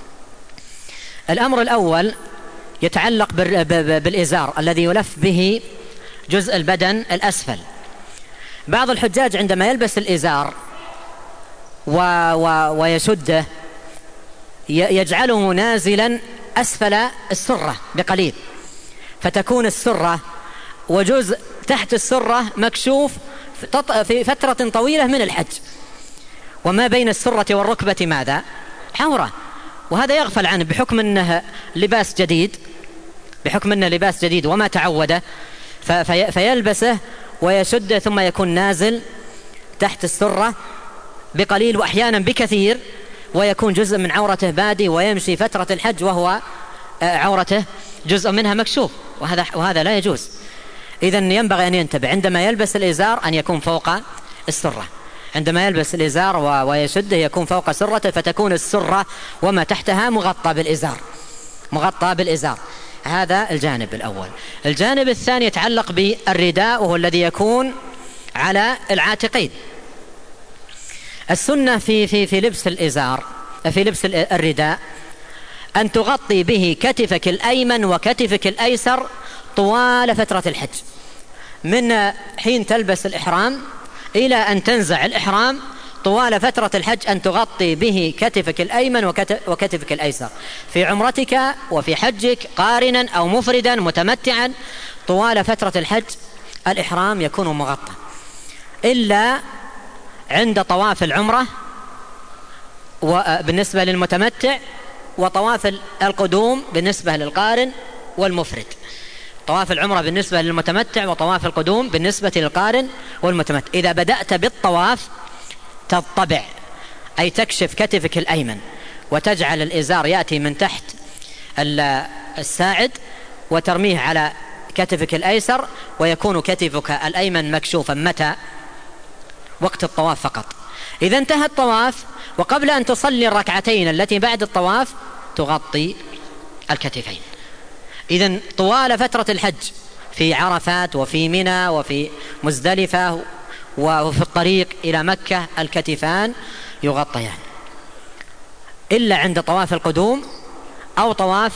الأمر الأول يتعلق بالإزار الذي يلف به جزء البدن الأسفل. بعض الحجاج عندما يلبس الإزار و و ويشده يجعله نازلا أسفل السرة بقليل، فتكون السرة وجزء تحت السرة مكشوف في فترة طويلة من الحج، وما بين السرة والركبة ماذا؟ عورة. وهذا يغفل عنه بحكم أنه لباس جديد بحكم أنه لباس جديد وما تعوده، في فيلبسه ويشده ثم يكون نازل تحت السرة بقليل وأحيانا بكثير، ويكون جزء من عورته بادي، ويمشي فترة الحج وهو عورته جزء منها مكشوف. وهذا, وهذا لا يجوز. إذن ينبغي أن ينتبه عندما يلبس الإزار أن يكون فوق السرة، عندما يلبس الإزار ويشده يكون فوق سرته، فتكون السرة وما تحتها مغطى بالإزار، مغطى بالإزار. هذا الجانب الأول. الجانب الثاني يتعلق بالرداء، وهو الذي يكون على العاتقين. السنة في في في لبس الإزار، في لبس الرداء، أن تغطي به كتفك الأيمن وكتفك الأيسر طوال فترة الحج، من حين تلبس الإحرام إلى أن تنزع الإحرام. طوال فترة الحج أن تغطي به كتفك الأيمن وكتفك الأيسر، في عمرتك وفي حجك قارنا أو مفردا متمتعا. طوال فترة الحج الإحرام يكون مغطى، إلا عند طواف العمرة بالنسبة للمتمتع، وطواف القدوم بالنسبة للقارن والمفرد. طواف العمرة بالنسبة للمتمتع، وطواف القدوم بالنسبة للقارن والمتمتع. إذا بدأت بالطواف تضطبع، أي تكشف كتفك الأيمن وتجعل الإزار يأتي من تحت الساعد وترميه على كتفك الأيسر، ويكون كتفك الأيمن مكشوفا. متى؟ وقت الطواف فقط. إذا انتهى الطواف وقبل أن تصلي الركعتين التي بعد الطواف تغطي الكتفين. إذن طوال فترة الحج في عرفات وفي منى وفي مزدلفة وفي الطريق إلى مكة الكتفان يغطيان، إلا عند طواف القدوم أو طواف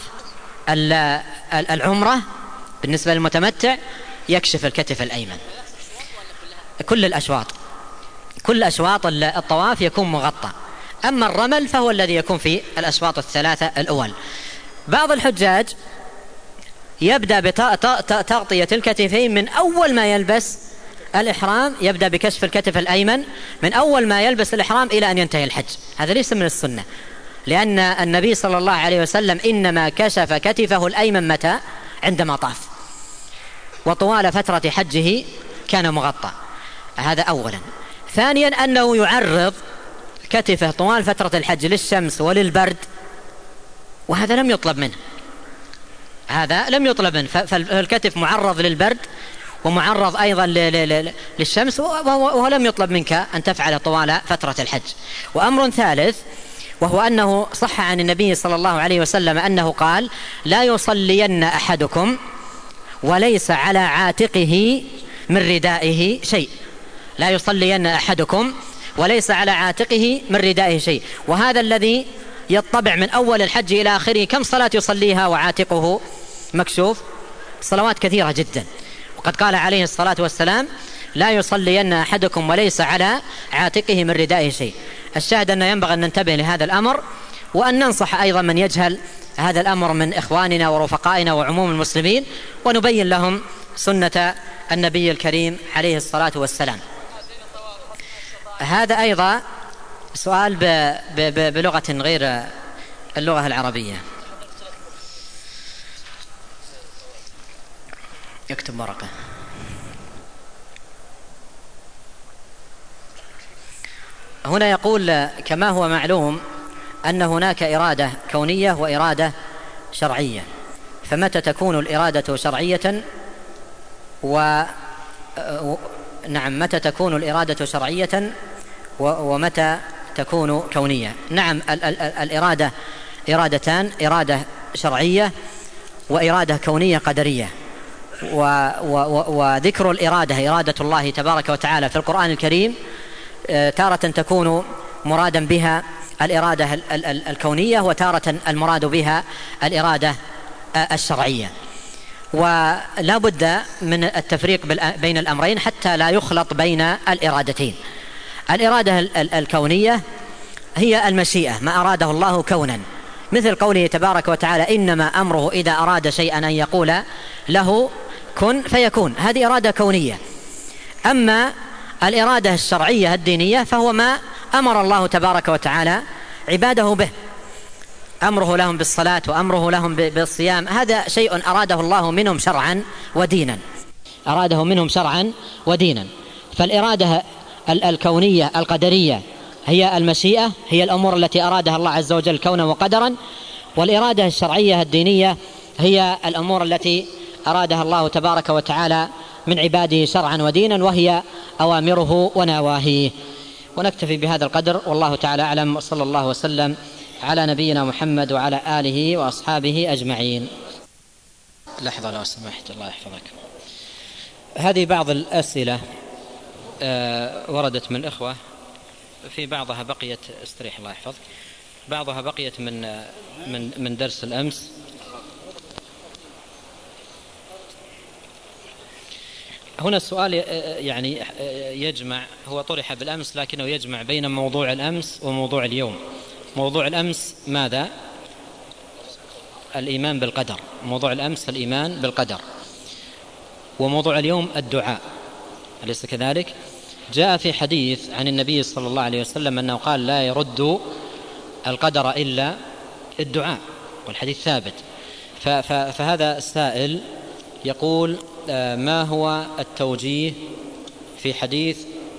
العمرة بالنسبة للمتمتع يكشف الكتف الأيمن. كل الأشواط كل أشواط الطواف يكون مغطى. أما الرمل فهو الذي يكون في الأشواط الثلاثة الأول. بعض الحجاج يبدأ بتغطية الكتفين من أول ما يلبس الإحرام، يبدأ بكشف الكتف الأيمن من أول ما يلبس الإحرام إلى أن ينتهي الحج. هذا ليس من السنة، لأن النبي صلى الله عليه وسلم إنما كشف كتفه الأيمن متى؟ عندما طاف، وطوال فترة حجه كان مغطى. هذا أولا. ثانيا أنه يعرض كتفه طوال فترة الحج للشمس وللبرد، وهذا لم يطلب منه، هذا لم يطلب منه. فالكتف معرض للبرد ومعرض أيضا للشمس، وهو لم يطلب منك أن تفعل طوال فترة الحج. وأمر ثالث، وهو أنه صح عن النبي صلى الله عليه وسلم أنه قال: لا يصلين أحدكم وليس على عاتقه من ردائه شيء. لا يصلين أحدكم وليس على عاتقه من ردائه شيء. وهذا الذي يطبع من أول الحج إلى آخره. كم صلاة يصليها وعاتقه مكشوف؟ صلوات كثيرة جدا. وقد قال عليه الصلاة والسلام: لا يصلين أحدكم وليس على عاتقه من ردائه شيء. الشاهد أنه ينبغي أن ننتبه لهذا الأمر، وأن ننصح أيضا من يجهل هذا الأمر من إخواننا ورفقائنا وعموم المسلمين، ونبين لهم سنة النبي الكريم عليه الصلاة والسلام. هذا أيضا سؤال بلغة غير اللغة العربية. يكتب ورقة. هنا يقول: كما هو معلوم أن هناك إرادة كونية وإرادة شرعية، فمتى تكون الإرادة شرعية و نعم متى تكون الإرادة شرعية ومتى تكون كونية؟ نعم، ال ال الإرادة إرادتان: إرادة شرعية وإرادة كونية قدرية. وذكر الإرادة إرادة الله تبارك وتعالى في القرآن الكريم تارة تكون مرادا بها الإرادة الكونية، وتارة المراد بها الإرادة الشرعية. ولا بد من التفريق بين الأمرين حتى لا يخلط بين الإرادتين. الإرادة الكونية هي المشيئة، ما أراده الله كونا، مثل قوله تبارك وتعالى: إنما أمره إذا أراد شيئا أن يقول له كن فيكون. هذه إرادة كونية. أما الإرادة الشرعية الدينية فهو ما أمر الله تبارك وتعالى عباده به، أمره لهم بالصلاة وأمره لهم بالصيام. هذا شيء أراده الله منهم شرعا ودينا، أراده منهم شرعا ودينا. فالإرادة الكونية القدرية هي المشيئة، هي الأمور التي أرادها الله عز وجل كونا وقدرا. والإرادة الشرعية الدينية هي الأمور التي أرادها الله تبارك وتعالى من عباده شرعا ودينا، وهي أوامره ونواهيه. ونكتفي بهذا القدر، والله تعالى أعلم، وصلى الله وسلم على نبينا محمد وعلى آله وأصحابه أجمعين. لحظة لو سمحت، الله يحفظك. هذه بعض الأسئلة وردت من الإخوة، في بعضها بقيت استريح الله يحفظك، بعضها بقيت من من من درس الأمس. هنا السؤال يعني يجمع، هو طرح بالأمس لكنه يجمع بين موضوع الأمس وموضوع اليوم. موضوع الأمس ماذا؟ الإيمان بالقدر. موضوع الأمس الإيمان بالقدر، وموضوع اليوم الدعاء، أليس كذلك؟ جاء في حديث عن النبي صلى الله عليه وسلم أنه قال: لا يرد القدر إلا الدعاء، والحديث ثابت. فهذا السائل يقول: ما هو التوجيه في حديث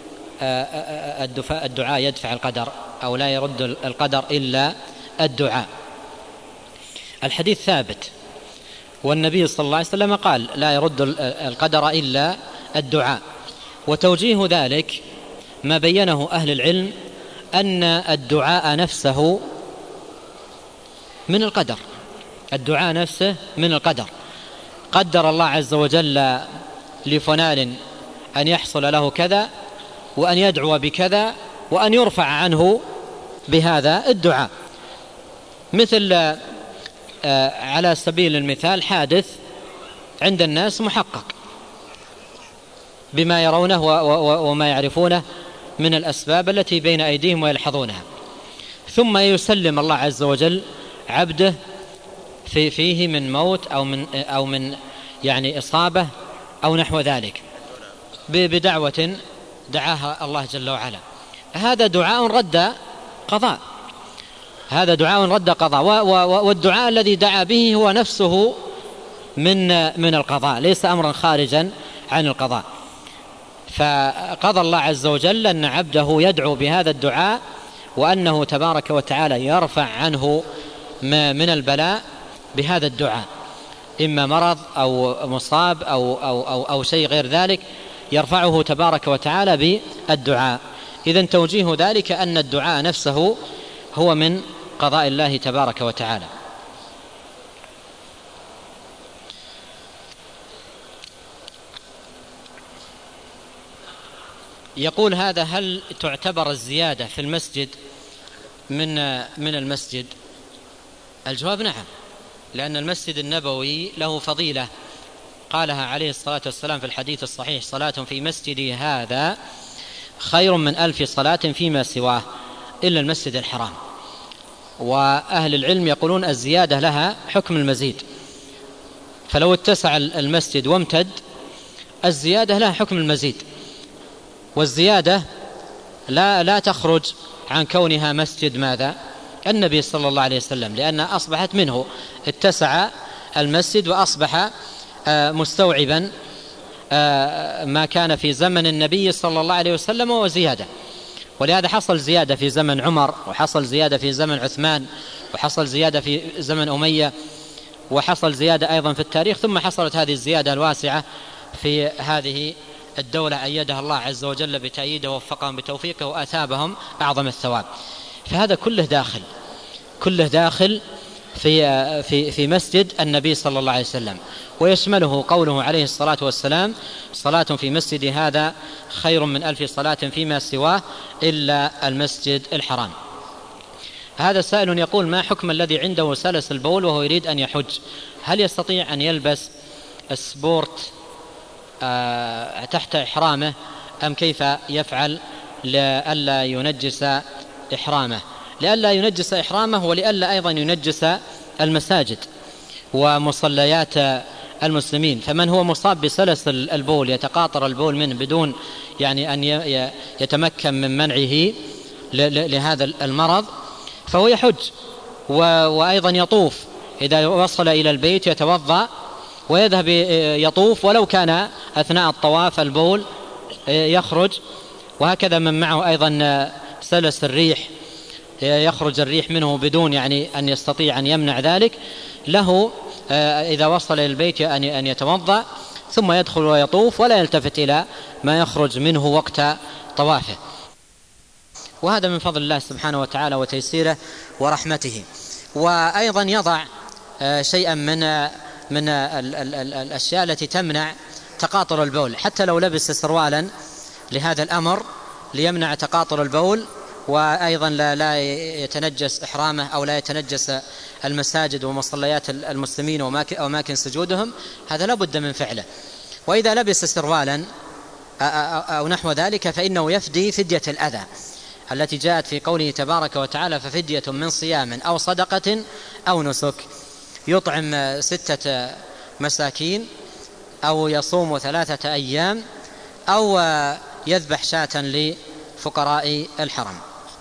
الدعاء يدفع القدر، أو لا يرد القدر إلا الدعاء؟ الحديث ثابت، والنبي صلى الله عليه وسلم قال: لا يرد القدر إلا الدعاء. وتوجيه ذلك ما بينه أهل العلم أن الدعاء نفسه من القدر، الدعاء نفسه من القدر. قدر الله عز وجل لفلان أن يحصل له كذا، وأن يدعو بكذا، وأن يرفع عنه بهذا الدعاء. مثل على سبيل المثال حادث عند الناس محقق بما يرونه وما يعرفونه من الأسباب التي بين أيديهم ويلحظونها، ثم يسلم الله عز وجل عبده في فيه من موت أو من أو من يعني إصابة أو نحو ذلك بدعوة دعاها الله جل وعلا. هذا دعاء رد قضاء، هذا دعاء رد قضاء، والدعاء الذي دعا به هو نفسه من من القضاء، ليس أمرا خارجا عن القضاء. فقضى الله عز وجل أن عبده يدعو بهذا الدعاء، وأنه تبارك وتعالى يرفع عنه ما من البلاء بهذا الدعاء، إما مرض أو مصاب أو, أو, أو, أو شيء غير ذلك، يرفعه تبارك وتعالى بالدعاء. إذن توجيه ذلك أن الدعاء نفسه هو من قضاء الله تبارك وتعالى. يقول هذا: هل تعتبر الزيادة في المسجد من من المسجد؟ الجواب نعم، لأن المسجد النبوي له فضيلة قالها عليه الصلاة والسلام في الحديث الصحيح: صلاة في مسجدي هذا خير من ألف صلاة فيما سواه إلا المسجد الحرام. وأهل العلم يقولون الزيادة لها حكم المزيد، فلو اتسع المسجد وامتد الزيادة لها حكم المزيد، والزيادة لا لا تخرج عن كونها مسجد ماذا؟ النبي صلى الله عليه وسلم، لأنها أصبحت منه، اتسع المسجد وأصبح مستوعبا ما كان في زمن النبي صلى الله عليه وسلم وزيادة. ولهذا حصل زيادة في زمن عمر، وحصل زيادة في زمن عثمان، وحصل زيادة في زمن أمية، وحصل زيادة أيضا في التاريخ، ثم حصلت هذه الزيادة الواسعة في هذه الدولة أيدها الله عز وجل بتأييده ووفقهم بتوفيقه وأثابهم أعظم الثواب. فهذا كله داخل كله داخل في في في مسجد النبي صلى الله عليه وسلم، ويشمله قوله عليه الصلاة والسلام: صلاة في مسجد هذا خير من ألف صلاة فيما سواه إلا المسجد الحرام. هذا سائل يقول: ما حكم الذي عنده سلس البول وهو يريد أن يحج؟ هل يستطيع أن يلبس السبورت آه تحت إحرامه، أم كيف يفعل لئلا ينجس إحرامه؟ لئلا ينجس إحرامه، ولئلا أيضا ينجس المساجد ومصليات المسلمين. فمن هو مصاب بسلس البول يتقاطر البول منه بدون يعني أن يتمكن من منعه لهذا المرض فهو يحج، وأيضا يطوف، إذا وصل إلى البيت يتوضأ ويذهب يطوف، ولو كان أثناء الطواف البول يخرج. وهكذا من معه أيضا سلس الريح، يخرج الريح منه بدون يعني أن يستطيع أن يمنع ذلك، له إذا وصل إلى البيت أن يتوضأ ثم يدخل ويطوف ولا يلتفت إلى ما يخرج منه وقت طوافه. وهذا من فضل الله سبحانه وتعالى وتيسيره ورحمته. وأيضا يضع شيئا من من الأشياء التي تمنع تقاطر البول، حتى لو لبس سروالا لهذا الأمر ليمنع تقاطر البول، وأيضا لا, لا يتنجس إحرامه أو لا يتنجس المساجد ومصليات المسلمين وأماكن سجودهم، هذا لا بد من فعله. وإذا لبس سروالا أو نحو ذلك فإنه يفدي فدية الأذى التي جاءت في قوله تبارك وتعالى: ففدية من صيام أو صدقة أو نسك، يطعم ستة مساكين أو يصوم ثلاثة أيام أو يذبح شاة لفقراء الحرم.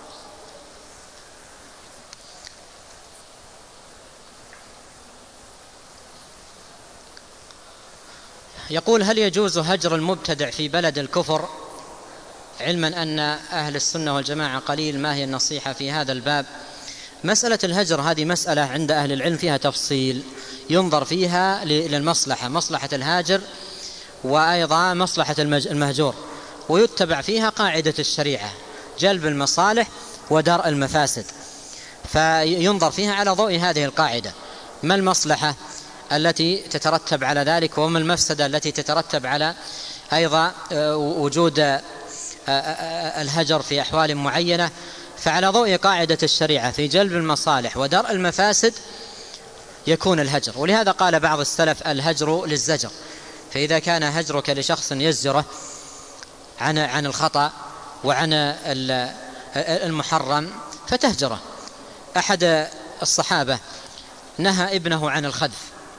يقول: هل يجوز هجر المبتدع في بلد الكفر، علما أن أهل السنة والجماعة قليل؟ ما هي النصيحة في هذا الباب؟ مسألة الهجر هذه مسألة عند أهل العلم فيها تفصيل، ينظر فيها للمصلحة، مصلحة الهاجر وأيضا مصلحة المهجور، ويتبع فيها قاعدة الشريعة: جلب المصالح ودرء المفاسد. فينظر فيها على ضوء هذه القاعدة، ما المصلحة التي تترتب على ذلك وما المفسدة التي تترتب على أيضا وجود الهجر في أحوال معينة. فعلى ضوء قاعدة الشريعة في جلب المصالح ودرء المفاسد يكون الهجر. ولهذا قال بعض السلف: الهجر للزجر. فإذا كان هجرك لشخص يزجره عن عن الخطأ وعن المحرم فتهجره. أحد الصحابة نهى ابنه عن الخذف،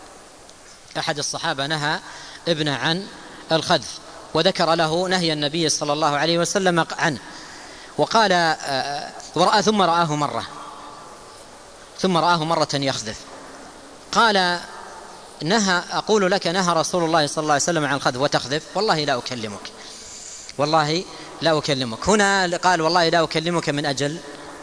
أحد الصحابة نهى ابنه عن الخذف وذكر له نهي النبي صلى الله عليه وسلم عنه، وقال ورأى ثم رآه مرة ثم رآه مرة يخذف، قال: نهى أقول لك نهى رسول الله صلى الله عليه وسلم عن الخذف وتخذف، والله لا أكلمك، والله لا أكلمك. هنا قال: والله لا أكلمك من أجل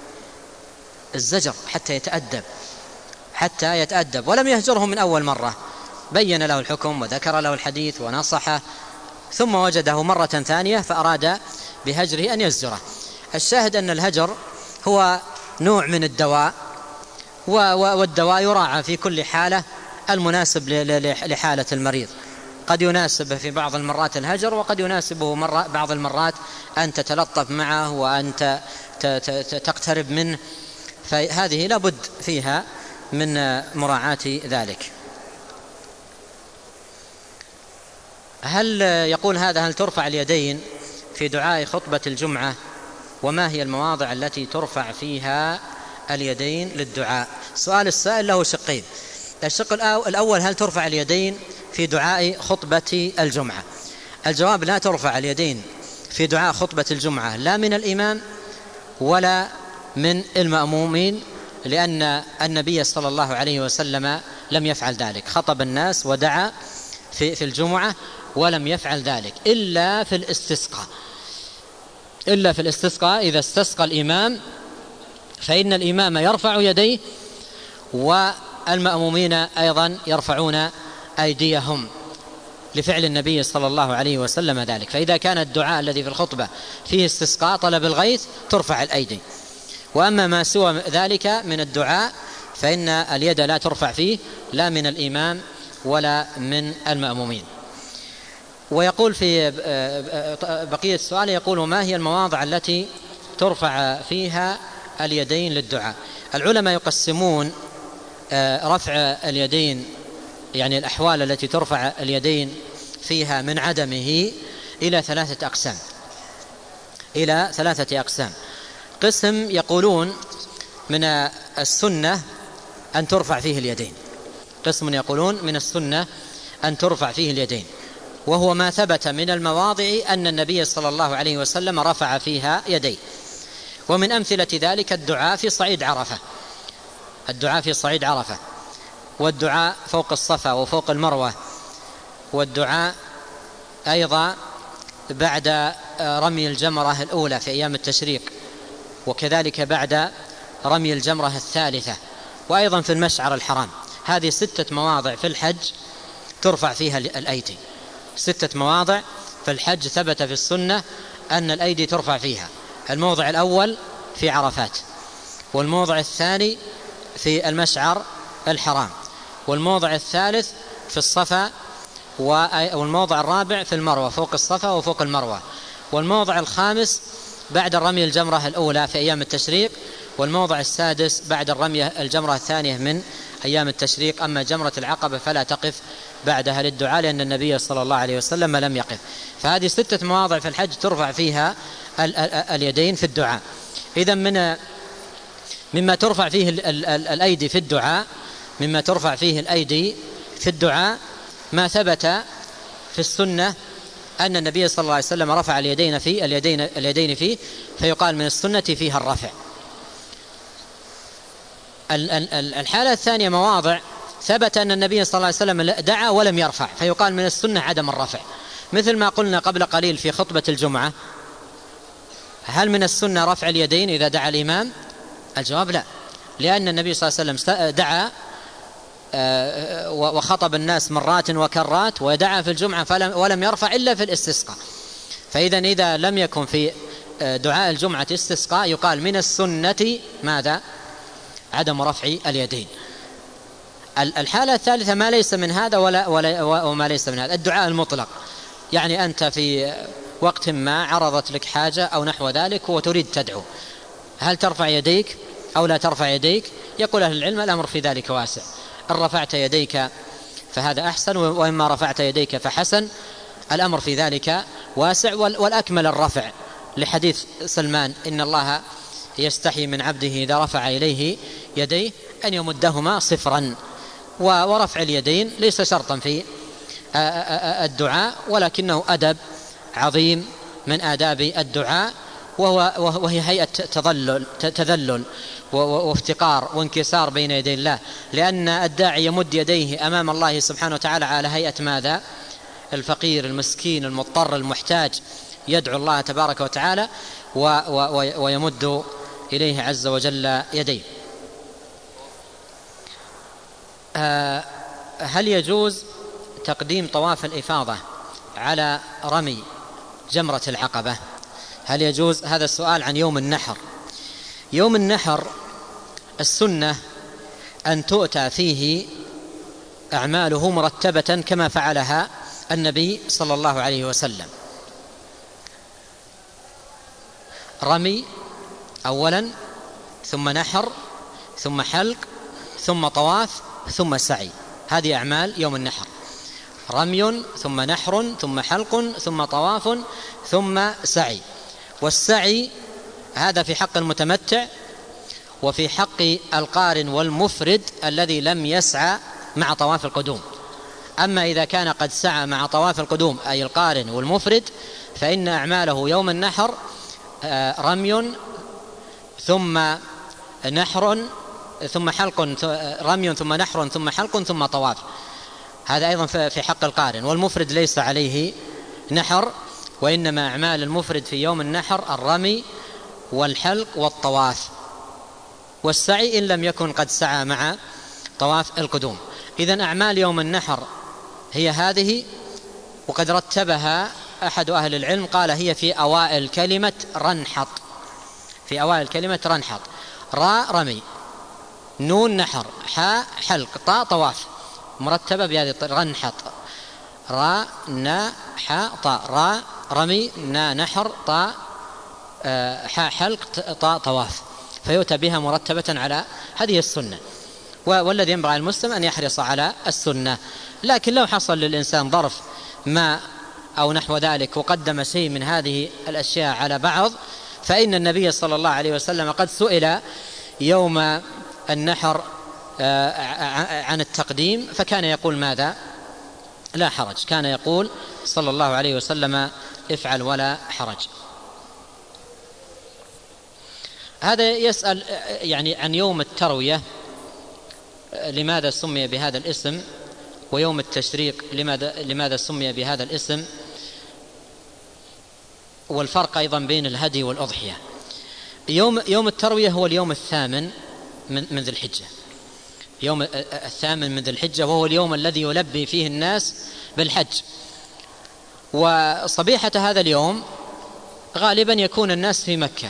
الزجر حتى يتأدب حتى يتأدب ولم يهجره من أول مرة، بين له الحكم وذكر له الحديث ونصحه، ثم وجده مرة ثانية فأراد بهجره أن يزجره. الشاهد أن الهجر هو نوع من الدواء، والدواء يراعى في كل حالة المناسب لحالة المريض. قد يناسب في بعض المرات الهجر، وقد يناسبه مرة بعض المرات أن تتلطف معه وأن تقترب منه، فهذه لابد فيها من مراعاة ذلك. هل يقول هذا هل ترفع اليدين في دعاء خطبة الجمعة، وما هي المواضع التي ترفع فيها اليدين للدعاء؟ سؤال السائل له شقين. الشق الأول: هل ترفع اليدين في دعاء خطبة الجمعة؟ الجواب: لا ترفع اليدين في دعاء خطبة الجمعة لا من الإمام ولا من المأمومين، لأن النبي صلى الله عليه وسلم لم يفعل ذلك، خطب الناس ودعا في في الجمعة ولم يفعل ذلك إلا في الاستسقاء إلا في الاستسقاء إذا استسقى الإمام فإن الإمام يرفع يديه والمأمومين أيضا يرفعون أيديهم لفعل النبي صلى الله عليه وسلم ذلك. فإذا كان الدعاء الذي في الخطبة فيه استسقاء طلب الغيث ترفع الأيدي، وأما ما سوى ذلك من الدعاء فإن اليد لا ترفع فيه لا من الإمام ولا من المأمومين. ويقول في بقية السؤال يقول: ما هي المواضع التي ترفع فيها اليدين للدعاء؟ العلماء يقسمون رفع اليدين، يعني الأحوال التي ترفع اليدين فيها من عدمه، إلى ثلاثة أقسام إلى ثلاثة أقسام. قسم يقولون من السنة أن ترفع فيه اليدين، قسم يقولون من السنة أن ترفع فيه اليدين، وهو ما ثبت من المواضع أن النبي صلى الله عليه وسلم رفع فيها يديه. ومن أمثلة ذلك الدعاء في صعيد عرفة الدعاء في صعيد عرفة والدعاء فوق الصفا وفوق المروة، والدعاء أيضا بعد رمي الجمرة الأولى في أيام التشريق، وكذلك بعد رمي الجمرة الثالثة، وأيضا في المشعر الحرام. هذه ستة مواضع في الحج ترفع فيها الأيدي، ستة مواضع في الحج ثبت في السنة أن الأيدي ترفع فيها. الموضع الأول في عرفات، والموضع الثاني في المشعر الحرام، والموضع الثالث في الصفا، والموضع الرابع في المروة فوق الصفا وفوق المروة، والموضع الخامس بعد الرمي الجمرة الأولى في أيام التشريق، والموضع السادس بعد الرمي الجمرة الثانية من أيام التشريق. أما جمرة العقبة فلا تقف بعدها للدعاء لأن النبي صلى الله عليه وسلم لم يقف. فهذه ستة مواضع في الحج ترفع فيها اليدين في الدعاء. إذن من مما ترفع فيه الأيدي في الدعاء مما ترفع فيه الأيدي في الدعاء ما ثبت في السنة أن النبي صلى الله عليه وسلم رفع اليدين فيه اليدين اليدين فيه فيقال من السنة فيها الرفع. الحالة الثانية مواضع ثبت أن النبي صلى الله عليه وسلم دعا ولم يرفع فيقال من السنة عدم الرفع، مثل ما قلنا قبل قليل في خطبة الجمعة. هل من السنة رفع اليدين إذا دعا الإمام؟ الجواب لا، لأن النبي صلى الله عليه وسلم دعا وخطب الناس مرات وكرات ودعا في الجمعة ولم يرفع إلا في الاستسقاء. فإذا إذا لم يكن في دعاء الجمعة استسقاء يقال من السنة ماذا؟ عدم رفع اليدين. الحالة الثالثة ما ليس من هذا ولا, ولا وما ليس من هذا، الدعاء المطلق، يعني أنت في وقت ما عرضت لك حاجة أو نحو ذلك وتريد تدعو، هل ترفع يديك أو لا ترفع يديك؟ يقول أهل العلم الأمر في ذلك واسع، إن رفعت يديك فهذا أحسن، وإما رفعت يديك فحسن، الأمر في ذلك واسع. والأكمل الرفع لحديث سلمان إن الله يستحي من عبده إذا رفع إليه يديه أن يمدهما صفرا. ورفع اليدين ليس شرطا في الدعاء ولكنه أدب عظيم من آداب الدعاء، وهو وهي هيئة تذلل تذلل وافتقار وانكسار بين يدي الله، لأن الداعي يمد يديه أمام الله سبحانه وتعالى على هيئة ماذا؟ الفقير المسكين المضطر المحتاج، يدعو الله تبارك وتعالى ويمد إليه عز وجل يديه. هل يجوز تقديم طواف الإفاضة على رمي جمرة العقبة؟ هل يجوز؟ هذا السؤال عن يوم النحر. يوم النحر السنة أن تؤتى فيه أعماله مرتبة كما فعلها النبي صلى الله عليه وسلم. رمي أولا، ثم نحر، ثم حلق، ثم طواف، ثم سعي. هذه أعمال يوم النحر: رمي ثم نحر ثم حلق ثم طواف ثم سعي. والسعي هذا في حق المتمتع وفي حق القارن والمفرد الذي لم يسعى مع طواف القدوم. أما إذا كان قد سعى مع طواف القدوم أي القارن والمفرد فإن أعماله يوم النحر رمي ثم نحر ثم حلق، رمي ثم نحر ثم حلق ثم طواف. هذا أيضا في حق القارن، والمفرد ليس عليه نحر، وإنما أعمال المفرد في يوم النحر الرمي والحلق والطواف والسعي إن لم يكن قد سعى مع طواف القدوم. إذن أعمال يوم النحر هي هذه، وقد رتبها أحد أهل العلم قال هي في أوائل كلمة رنحط، في أوائل كلمة رنحط: راء رمي، نون نحر، حاء حلق، طاء طواف، مرتبة بهذه الطريقة: رنحط، راء نا حاء طاء، راء رمي، نا نحر، طاء حاء حلق، طاء طواف، فيؤتى بها مرتبة على هذه السنة. والذي ينبغي على المسلم أن يحرص على السنة. لكن لو حصل للإنسان ظرف ما أو نحو ذلك وقدم شيء من هذه الأشياء على بعض، فإن النبي صلى الله عليه وسلم قد سئل يوم النحر عن التقديم فكان يقول ماذا؟ لا حرج. كان يقول صلى الله عليه وسلم: افعل ولا حرج. هذا يسأل يعني عن يوم التروية لماذا سمي بهذا الاسم، ويوم التشريق لماذا لماذا سمي بهذا الاسم، والفرق أيضا بين الهدي والأضحية. يوم يوم التروية هو اليوم الثامن من من ذي الحجة. يوم الثامن من ذي الحجة، وهو اليوم الذي يلبي فيه الناس بالحج. وصبيحة هذا اليوم غالبا يكون الناس في مكة،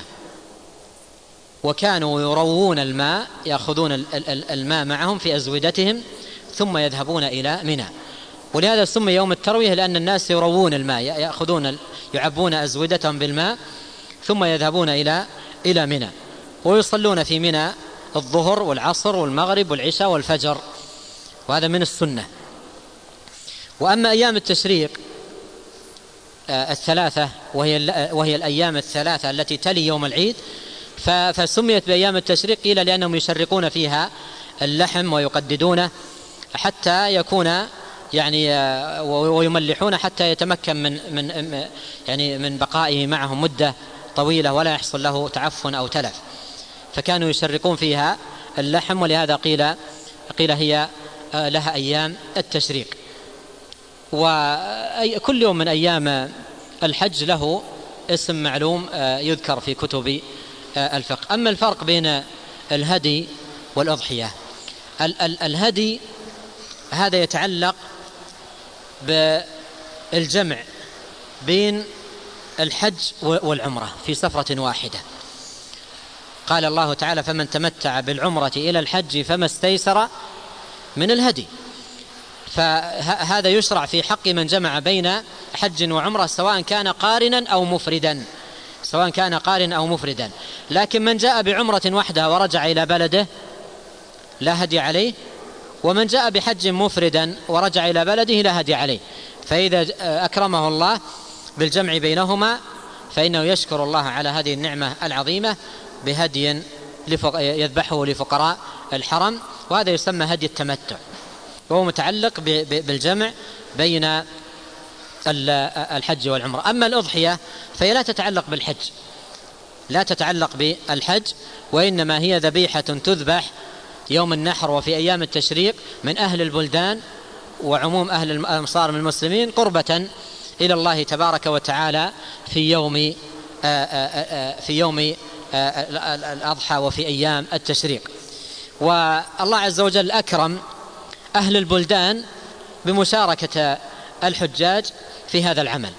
وكانوا يروون الماء، يأخذون الماء معهم في أزودتهم ثم يذهبون إلى منى. ولهذا سمي يوم التروية، لأن الناس يروون الماء، يأخذون يعبون أزودتهم بالماء ثم يذهبون إلى إلى منى، ويصلون في منى الظهر والعصر والمغرب والعشاء والفجر، وهذا من السنة. وأما أيام التشريق الثلاثة وهي وهي الأيام الثلاثة التي تلي يوم العيد، فسميت بأيام التشريق قيل لأنهم يشرقون فيها اللحم ويقددونه حتى يكون يعني ويملحون حتى يتمكن من من يعني من بقائه معهم مدة طويلة ولا يحصل له تعفن أو تلف، فكانوا يشرقون فيها اللحم، ولهذا قيل قيل هي لها أيام التشريق. وكل يوم من أيام الحج له اسم معلوم يذكر في كتب الفقه. أما الفرق بين الهدي والأضحية، الهدي هذا يتعلق بالجمع بين الحج والعمرة في سفرة واحدة. قال الله تعالى: فمن تمتع بالعمرة إلى الحج فما استيسر من الهدي. فهذا يشرع في حق من جمع بين حج وعمرة سواء كان قارنا أو مفردا سواء كان قارنا أو مفردا لكن من جاء بعمرة وحدها ورجع إلى بلده لا هدي عليه، ومن جاء بحج مفردا ورجع إلى بلده لا هدي عليه. فإذا أكرمه الله بالجمع بينهما فإنه يشكر الله على هذه النعمة العظيمة بهدي يذبحه لفقراء الحرم، وهذا يسمى هدي التمتع، وهو متعلق بالجمع بين الحج والعمرة. أما الأضحية فهي لا تتعلق بالحج لا تتعلق بالحج وإنما هي ذبيحة تذبح يوم النحر وفي أيام التشريق من أهل البلدان وعموم أهل الأمصار من المسلمين قربة إلى الله تبارك وتعالى في يوم في يوم الأضحى وفي أيام التشريق. والله عز وجل أكرم أهل البلدان بمشاركة الحجاج في هذا العمل،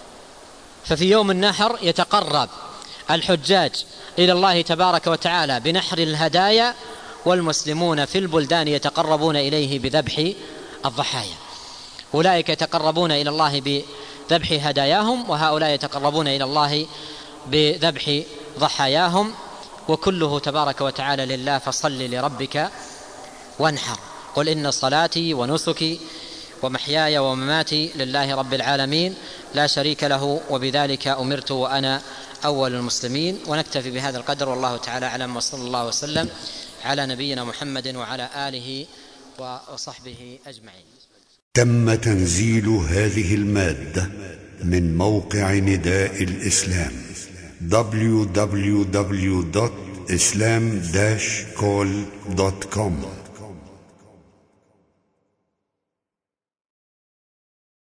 ففي يوم النحر يتقرب الحجاج إلى الله تبارك وتعالى بنحر الهدايا، والمسلمون في البلدان يتقربون إليه بذبح الضحايا. أولئك يتقربون إلى الله بذبح هداياهم، وهؤلاء يتقربون إلى الله بذبح ضحاياهم، وكله تبارك وتعالى لله، فصل لربك وانحر. قل إن صلاتي ونسكي ومحياي ومماتي لله رب العالمين لا شريك له وبذلك أمرت وأنا أول المسلمين. ونكتفي بهذا القدر، والله تعالى أعلم، وصلى الله وسلم على نبينا محمد وعلى آله وصحبه أجمعين. تم تنزيل هذه المادة من موقع نداء الإسلام دبليو دبليو دبليو دوت إسلام داش كول دوت كوم.